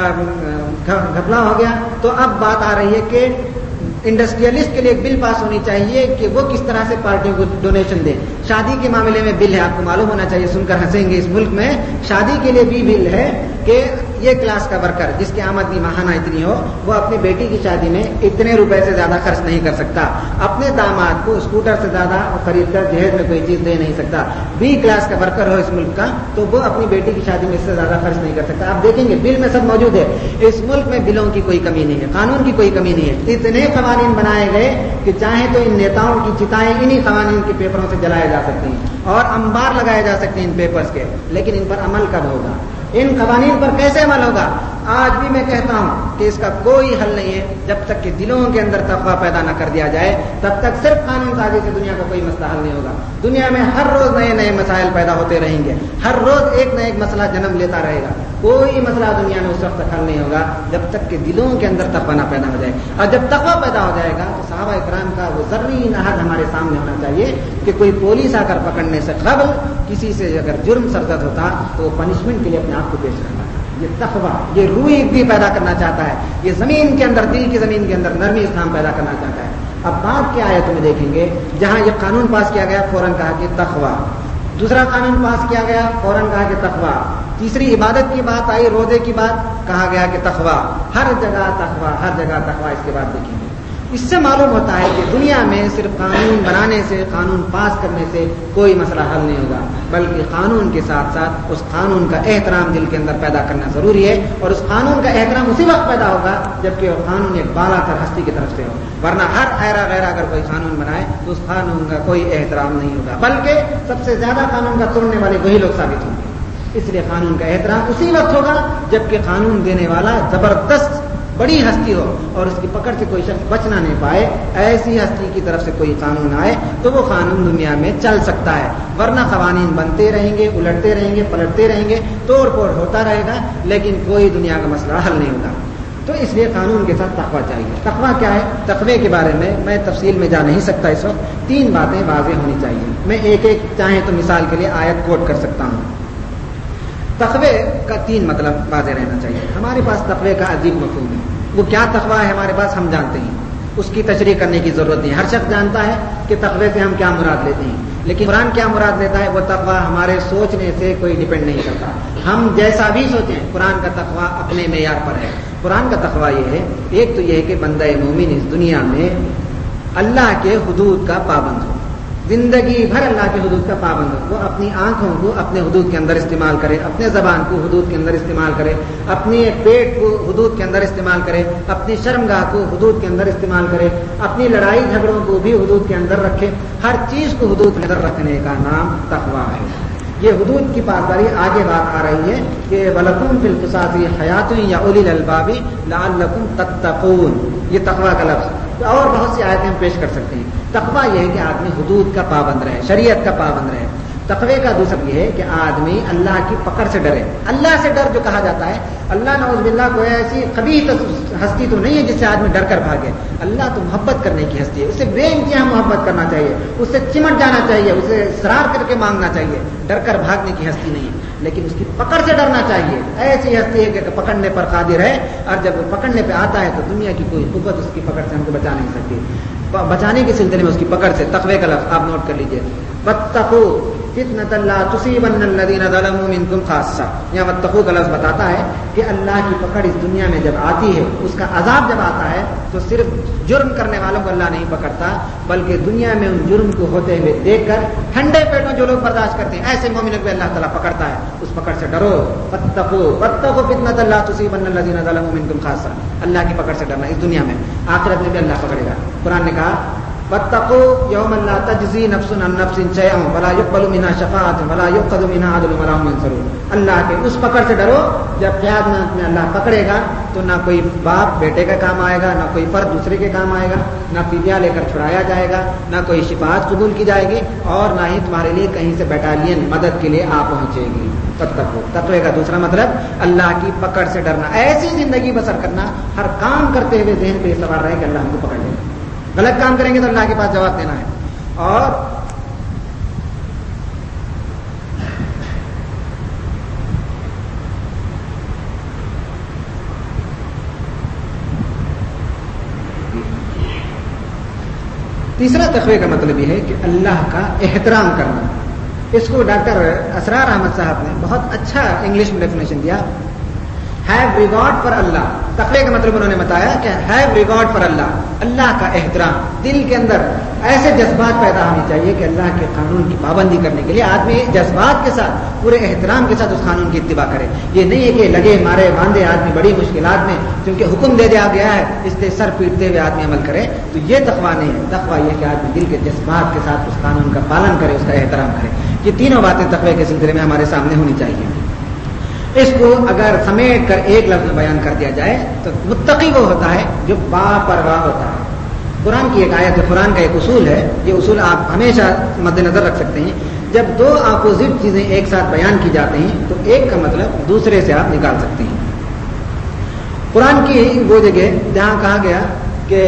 گھپلا ہو گیا۔ تو اب بات آ رہی ہے کہ انڈسٹریلسٹ کے لیے ایک بل پاس ہونی چاہیے کہ وہ کس طرح سے پارٹیوں کو ڈونیشن دیں۔ شادی کے معاملے میں بل ہے، آپ کو معلوم ہونا چاہیے، سن کر ہنسیں گے، اس ملک میں شادی کے لیے بھی بل ہے کہ یہ کلاس کا ورکر جس کی آمدنی ماہانہ اتنی ہو وہ اپنی بیٹی کی شادی میں اتنے روپے سے زیادہ خرچ نہیں کر سکتا، اپنے داماد کو اسکوٹر سے زیادہ خرید کر جہیز میں کوئی چیز دے نہیں سکتا۔ بی کلاس کا ورکر ہو اس ملک کا تو وہ اپنی بیٹی کی شادی میں اس سے زیادہ خرچ نہیں کر سکتا۔ آپ دیکھیں گے بل میں سب موجود ہے، اس ملک میں بلوں کی کوئی کمی نہیں ہے، قانون کی کوئی کمی نہیں ہے، اتنے قوانین بنائے گئے کہ چاہیں تو ان نیتاؤں کی چتائیں انہی قوانین کے پیپروں سے جلائے جا سکتی ہیں اور انبار لگائے جا سکتے ہیں ان پیپرز کے، لیکن ان پر عمل کب ہوگا؟ ان قوانین پر کیسے عمل ہوگا؟ آج بھی میں کہتا ہوں کہ اس کا کوئی حل نہیں ہے جب تک کہ دلوں کے اندر تقویٰ پیدا نہ کر دیا جائے، تب تک صرف قانون سازی سے دنیا کا کوئی مسئلہ حل نہیں ہوگا۔ دنیا میں ہر روز نئے نئے مسائل پیدا ہوتے رہیں گے، ہر روز ایک نہ ایک مسئلہ جنم لیتا رہے گا، کوئی مسئلہ دنیا میں اس وقت تک حل نہیں ہوگا جب تک کہ دلوں کے اندر تقویٰ نہ پیدا ہو جائے۔ اور جب تقویٰ پیدا ہو جائے گا تو صحابہ اکرام کا وہ ذرین عہد ہمارے سامنے ہونا چاہیے کہ کوئی پولیس آ کر پکڑنے سے قبل کسی سے اگر جرم سرزد ہوتا تو وہ پنشمنٹ کے لیے اپنے آپ کو پیش کرتا ہے۔ یہ تقویٰ، یہ روح بھی پیدا کرنا چاہتا ہے، یہ زمین کے اندر، دل کی زمین کے اندر نرمی اسلام پیدا کرنا چاہتا ہے۔ اب بات کیا ہے تمہیں دیکھیں گے، جہاں یہ قانون پاس کیا گیا فوراً کہا کہ تقویٰ، دوسرا قانون پاس کیا گیا فوراً کہا کہ تقویٰ، تیسری عبادت کی بات آئی، روزے کی بات، کہا گیا کہ تقویٰ، ہر جگہ تقویٰ، ہر جگہ تقویٰ۔ اس کے بعد دیکھیں گے اس سے معلوم ہوتا ہے کہ دنیا میں صرف قانون بنانے سے، قانون پاس کرنے سے کوئی مسئلہ حل نہیں ہوگا، بلکہ قانون کے ساتھ ساتھ اس قانون کا احترام دل کے اندر پیدا کرنا ضروری ہے، اور اس قانون کا احترام اسی وقت پیدا ہوگا جبکہ وہ قانون ایک بالا تر ہستی کی طرف سے ہو، ورنہ ہر ایرا غیرہ اگر کوئی قانون بنائے تو اس قانون کا کوئی احترام نہیں ہوگا، بلکہ سب سے زیادہ قانون کا توڑنے والے وہی لوگ ثابت ہوں گے۔ اس لیے قانون کا احترام اسی وقت ہوگا جبکہ قانون دینے والا زبردست بڑی ہستی ہو اور اس کی پکڑ سے کوئی شخص بچنا نہیں پائے، ایسی ہستی کی طرف سے کوئی قانون آئے تو وہ قانون دنیا میں چل سکتا ہے، ورنہ قوانین بنتے رہیں گے، الٹتے رہیں گے، پلٹتے رہیں گے، توڑ پھوڑ ہوتا رہے گا، لیکن کوئی دنیا کا مسئلہ حل نہیں ہوگا۔ تو اس لیے قانون کے ساتھ تقویٰ چاہیے۔ تقویٰ کیا ہے؟ تقوی کے بارے میں میں تفصیل میں جا نہیں سکتا اس وقت، تین باتیں واضح ہونی چاہیے، میں ایک ایک چاہیں تو مثال کے لیے آیت کوٹ کر سکتا ہوں۔ تقوی کا تین مطلب واضح رہنا چاہیے۔ ہمارے پاس تقوی کا عجیب مفہوم ہے، وہ کیا تقویٰ ہے ہمارے پاس ہم جانتے ہیں، اس کی تشریح کرنے کی ضرورت نہیں، ہر شخص جانتا ہے کہ تقوی سے ہم کیا مراد لیتے ہیں، لیکن قرآن کیا مراد لیتا ہے وہ تقویٰ ہمارے سوچنے سے کوئی ڈیپینڈ نہیں کرتا، ہم جیسا بھی سوچیں قرآن کا تقویٰ اپنے معیار پر ہے۔ قرآن کا تقویٰ یہ ہے، ایک تو یہ ہے کہ بندہ مومن اس دنیا میں اللہ کے حدود کا پابند ہو، زندگی بھر اللہ کے حدود کا پابند ہو، وہ اپنی آنکھوں کو اپنے حدود کے اندر استعمال کرے، اپنے زبان کو حدود کے اندر استعمال کرے، اپنے پیٹ کو حدود کے اندر استعمال کرے، اپنی شرمگاہ کو حدود کے اندر استعمال کرے، اپنی لڑائی جھگڑوں کو بھی حدود کے اندر رکھے، ہر چیز کو حدود کے اندر رکھنے کا نام تقویٰ ہے۔ یہ حدود کی پاسداری آگے بات آ رہی ہے کہ وَلَكُمْ فِي الْقِصَاصِ حَيَاةٌ يَا أُولِي الْأَلْبَابِ لَعَلَّكُمْ تَتَّقُونَ، یہ تقویٰ کا لفظ، اور بہت سی آیتیں ہم پیش کر سکتے ہیں۔ تقویٰ یہ ہے کہ آدمی حدود کا پابند رہے، شریعت کا پابند رہے۔ تقوی کا دوسرا یہ ہے کہ آدمی اللہ کی پکڑ سے ڈرے، اللہ سے ڈر جو کہا جاتا ہے، اللہ نعوذ باللہ کوئی ایسی قبیح ہستی تو نہیں ہے جس سے آدمی ڈر کر بھاگے، اللہ تو محبت کرنے کی ہستی ہے، اس سے بے انتہا محبت کرنا چاہیے، اس سے چمٹ جانا چاہیے، اسے اصرار کر کے مانگنا چاہیے، ڈر کر بھاگنے کی ہستی نہیں ہے، لیکن اس کی پکڑ سے ڈرنا چاہیے۔ ایسی ہستی ہے کہ پکڑنے پر قادر ہے، اور جب وہ پکڑنے پہ آتا ہے تو دنیا کی کوئی قوت اس کی پکڑ سے ہم کو بچا نہیں سکتی۔ بچانے کے سلسلے میں اس کی پکڑ سے، تقوی کا لفظ آپ نوٹ کر لیجئے، واتقوا فتنۃ لا تصیبن الذین ظلموا منکم خاصہ. یہاں واتقوا کا لفظ بتاتا ہے کہ اللہ کی پکڑ اس دنیا میں جب آتی ہے، اس کا عذاب جب آتا ہے تو صرف جرم کرنے والوں کو اللہ نہیں پکڑتا، بلکہ دنیا میں ان جرم کو ہوتے ہوئے دیکھ کر ٹھنڈے پیٹوں جو لوگ برداشت کرتے ہیں ایسے مومنوں کو اللہ تعالیٰ پکڑتا ہے. اس پکڑ سے ڈرو. واتقوا واتقوا فتنۃ لا تصیبن الذین ظلموا منکم خاصہ. اللہ کی پکڑ سے ڈرنا اس دنیا میں، آخرت میں بھی اللہ پکڑے گا. قرآن نے کہا واتقوا یوما لا تجزی نفس عن نفس شیئا ولا يقبل منها شفاعۃ ولا یؤخذ منها عدل ولا هم ينصرون. اللہ کے اس پکڑ سے ڈرو جب قیامت میں اللہ پکڑے گا تو نہ کوئی باپ بیٹے کا کام آئے گا، نہ کوئی فرد دوسرے کے کام آئے گا، نہ فدیہ لے کر چھڑایا جائے گا، نہ کوئی شفاعت قبول کی جائے گی، اور نہ ہی تمہارے لیے کہیں سے بیٹالین مدد کے لیے آ پہنچے گی. تقوی تقوی کا دوسرا مطلب اللہ کی پکڑ سے ڈرنا، ایسی زندگی بسر کرنا ہر کام کرتے ہوئے ذہن پہ یہ سوال رہے کہ اللہ ہم کو پکڑ لے گا. غلط کام کریں گے تو اللہ کے پاس جواب دینا ہے. اور تیسرا تقوی کا مطلب یہ ہے کہ اللہ کا احترام کرنا. اس کو ڈاکٹر اسرار احمد صاحب نے بہت اچھا انگلش میں ڈیفینیشن دیا. Have regard for Allah. تقوی کا مطلب انہوں نے بتایا کہ have regard for Allah, Allah کا احترام. دل کے اندر ایسے جذبات پیدا ہونے چاہیے کہ اللہ کے قانون کی پابندی کرنے کے لیے آدمی جذبات کے ساتھ، پورے احترام کے ساتھ اس قانون کی اتباع کرے. یہ نہیں ہے کہ لگے مارے باندھے آدمی بڑی مشکلات میں کیونکہ حکم دے دیا گیا ہے اس لیے سر پیٹتے ہوئے آدمی عمل کرے، تو یہ تقوی نہیں ہے. تقوی یہ کہ آدمی دل کے جذبات کے ساتھ اس قانون کا پالن کرے، اس کا احترام کرے. یہ تینوں باتیں تقوی کے سلسلے میں ہمارے سامنے ہونی چاہیے. اس کو اگر سمیٹ کر ایک لفظ میں بیان کر دیا جائے تو متقی وہ ہوتا ہے جو با پرواہ ہوتا ہے. قرآن کی ایک آیت، قرآن کا ایک اصول ہے، یہ اصول آپ ہمیشہ مد نظر رکھ سکتے ہیں. جب دو اپوزٹ چیزیں ایک ساتھ بیان کی جاتی ہیں تو ایک کا مطلب دوسرے سے آپ نکال سکتے ہیں. قرآن کی وہ جگہ جہاں کہا گیا کہ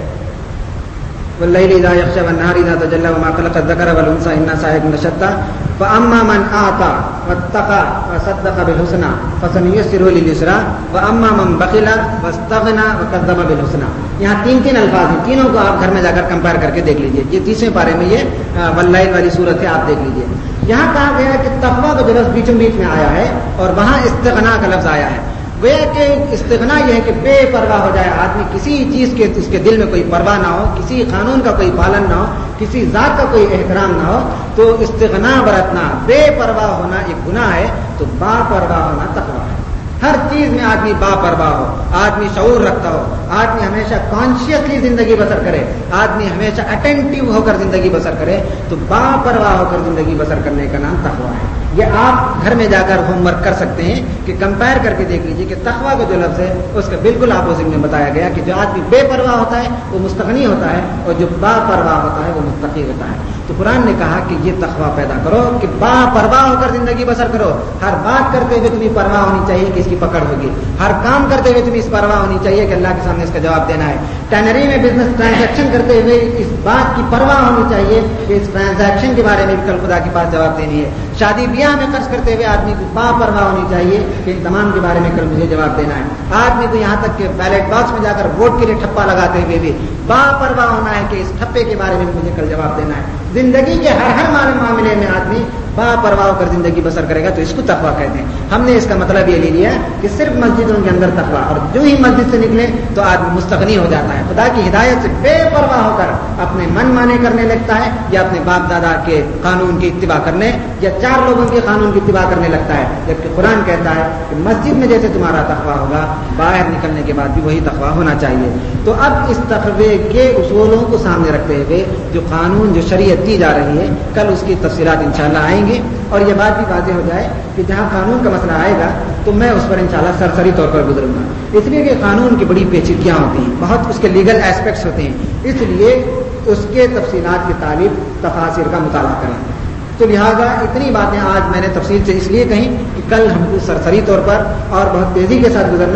واللیل اذا یغشی والنہار اذا تجلی وما خلق الذکر والانثی ان سعیکم لشتى فاما من اعطى واتقى وصدق بالحسنى فسنيسره لليسرى واما من بخل واستغنى وكذب بالحسنى. یہاں تین تین الفاظ ہیں، تینوں کو آپ گھر میں جا کر کمپیئر کر کے دیکھ لیجئے. یہ تیسرے پارے میں یہ واللیل والی صورت ہے، آپ دیکھ لیجئے. یہاں کہا گیا کہ تقویٰ کا جو لفظ بیچوں بیچ میں آیا ہے اور وہاں استغنا کا لفظ آیا ہے. گویا کہ استغنا یہ ہے کہ بے پرواہ ہو جائے آدمی، کسی چیز کے اس کے دل میں کوئی پرواہ نہ ہو، کسی قانون کا کوئی پالن نہ ہو، کسی ذات کا کوئی احترام نہ ہو. تو استغنا برتنا، بے پرواہ ہونا ایک گناہ ہے، تو با پرواہ ہونا تقویٰ ہے. ہر چیز میں آدمی با پرواہ ہو، آدمی شعور رکھتا ہو، آدمی ہمیشہ کانشیسلی زندگی بسر کرے، آدمی ہمیشہ اٹینٹیو ہو کر زندگی بسر کرے، تو با پرواہ ہو کر زندگی بسر کرنے کا نام تقویٰ ہے. یہ آپ گھر میں جا کر ہوم ورک کر سکتے ہیں کہ کمپیئر کر کے دیکھ لیجئے کہ تقویٰ کا جو لفظ ہے اس کا بالکل اپوزٹ میں بتایا گیا کہ جو آدمی بے پرواہ ہوتا ہے وہ مستغنی ہوتا ہے اور جو با پرواہ ہوتا ہے وہ متقی ہوتا ہے. تو قرآن نے کہا کہ یہ تقویٰ پیدا کرو کہ با پرواہ ہو کر زندگی بسر کرو. ہر بات کرتے ہوئے تمہیں پرواہ ہونی چاہیے کہ اس کی پکڑ ہوگی. ہر کام کرتے ہوئے تمہیں اس پرواہ ہونی چاہیے کہ اللہ کے سامنے اس کا جواب دینا ہے. ٹینری میں بزنس ٹرانزیکشن کرتے ہوئے اس بات کی پرواہ ہونی چاہیے کہ اس ٹرانزیکشن کے بارے میں بھی کل خدا کے پاس جواب دینی ہے. شادی بیاہ میں خرچ کرتے ہوئے آدمی کو با پرواہ ہونی چاہیے کہ ان تمام کے بارے میں کل مجھے جواب دینا ہے. آدمی کو یہاں تک کہ بیلٹ باکس میں جا کر ووٹ کے لیے ٹھپا لگاتے ہوئے بھی با پرواہ ہونا ہے کہ اس ٹھپے کے بارے میں مجھے کل جواب دینا ہے. زندگی کے ہر ہر معاملے میں آدمی با پرواہ ہو کر زندگی بسر کرے گا تو اس کو تقویٰ کہتے ہیں. ہم نے اس کا مطلب یہ لے لیا کہ صرف مسجدوں کے اندر تقویٰ، اور جو ہی مسجد سے نکلے تو آدمی مستغنی ہو جاتا ہے، خدا کی ہدایت سے بے پرواہ ہو کر اپنے من مانے کرنے لگتا ہے، یا اپنے باپ دادا کے قانون کی اتباع کرنے، یا چار لوگوں کے قانون کی اتباع کرنے لگتا ہے. جبکہ قرآن کہتا ہے کہ مسجد میں جیسے تمہارا تقویٰ ہوگا باہر نکلنے کے بعد بھی وہی تقویٰ ہونا چاہیے. تو اب اس تقوی کے اصولوں کو سامنے رکھتے ہوئے جو قانون جو شریعت دی جا رہی ہے، کل اس کی تفصیلات انشاءاللہ آئیں گی. اور یہ بات بھی واضح ہو جائے کہ جہاں قانون کا مسئلہ آئے گا تو میں اس پر انشاءاللہ سرسری طور پر گزروں گا، اس لیے کہ قانون کی بڑی پیچیدگیاں ہوتی ہیں، بہت اس کے لیگل ایسپیکٹس ہوتے ہیں، اس لیے اس کے تفصیلات کی تعریف تفاسیر کا مطالعہ کریں. تو لہٰذا اتنی باتیں آج میں نے تفصیل سے اس لیے کہیں کہ کل ہم کو سرسری طور پر اور بہت تیزی کے ساتھ گزرنا ہے.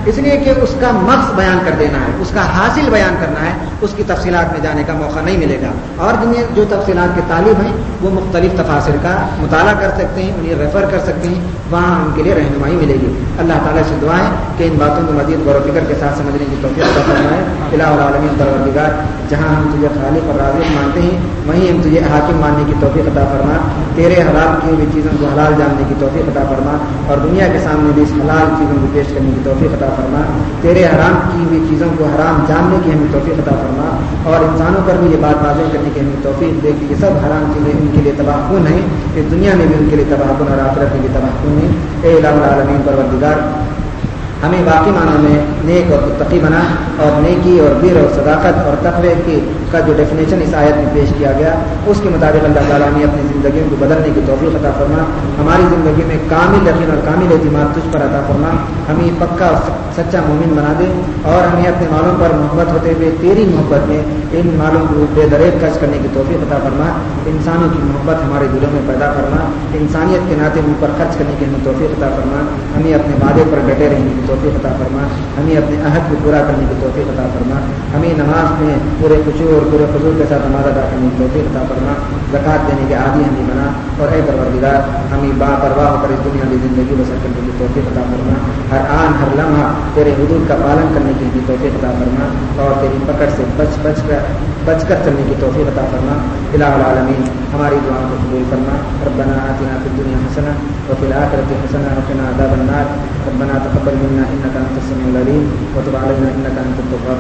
اس لیے کہ اس کا مقصد بیان کر دینا ہے، اس کا حاصل بیان کرنا ہے، اس کی تفصیلات میں جانے کا موقع نہیں ملے گا۔ اور جنہیں جو تفصیلات کے طالب ہیں وہ مختلف تفاسیر کا مطالعہ کر سکتے ہیں، انہیں ریفر کر سکتے ہیں، وہاں ان کے لیے رہنمائی ملے گی۔ اللہ تعالیٰ سے دعائیں کہ ان باتوں کو مزید غور و فکر کے ساتھ سمجھنے کی توفیق عطا فرمائے۔ الہ العالمین پروردگار، جہاں ہم تجھے خالق اور رازق مانتے ہیں وہیں ہم تجھے حاکم ماننے کی توفیق عطا فرما، تیرے حلال کی ہوئی چیزوں کو حلال جاننے کی توفیق عطا فرما، اور دنیا کے سامنے بھی اس حلال چیزوں کو پیش کرنے کی توفیق عطا فرما، تیرے حرام کی ہوئی چیزوں کو حرام جاننے کی ہمیں توفیق عطا فرما، اور انسانوں پر بھی یہ بات واضح کرنے کی ہمیں توفیق دے کہ یہ سب حرام چیزیں ان کے لیے تباہ کن ہیں، اس دنیا میں بھی ان کے لیے تباہ کن اور آخرت میں بھی تباہ کن ہیں۔ اے الہ العالمین پروردگار، ہمیں باقی معنوں میں نیک اور متقی بنا، اور نیکی اور بر اور صداقت اور تقوی کی کا جو ڈیفینیشن اس آیت میں پیش کیا گیا اس کے مطابق اللہ تعالیٰ نے اپنی زندگیوں کو بدلنے کی توفیق عطا فرما، ہماری زندگی میں کامل یقین اور کامل اعتماد تجھ پر عطا فرما، ہمیں پکا اور سچا مومن بنا دے، اور ہمیں اپنے مالوں پر محبت ہوتے ہوئے تیری محبت میں ان مالوں کو بے دریغ خرچ کرنے کی توفیق عطا فرما، انسانوں کی محبت ہمارے دلوں میں پیدا فرما، انسانیت کے ناطے ان پر خرچ کرنے کی ہمیں توفیق عطا فرما، ہمیں اپنے وعدے پر ڈٹے رہنے کی توفیق عطا فرما، ہمیں اپنے عہد کو پورا کرنے کی توفیق عطا فرما، ہمیں نماز میں پورے خشوع اور پورے حضور کے ساتھ نماز ادا کرنے کی توفیق عطا فرما، زکوٰۃ دینے کے عادی ہمیں بنا، اور اے پروردگار ہمیں با پرواہ ہو کر اس دنیا کی زندگی بسر کرنے کی توفیق عطا فرما، ہر آن ہر لمحہ تیرے حدود کا پالن کرنے کی بھی توفیق عطا فرما، اور تیری پکڑ سے بچ بچ کر بچ کر چلنے کی توفیق عطا فرما۔ الہ العالمین، ہماری دعاؤں کو قبول فرما۔ ربنا آتنا فی الدنیا حسنہ وفی الآخرۃ حسنہ وقنا عذاب النار۔ ربنا تقبل منا انک انت السمیع العلیم وتب علینا انک انت التواب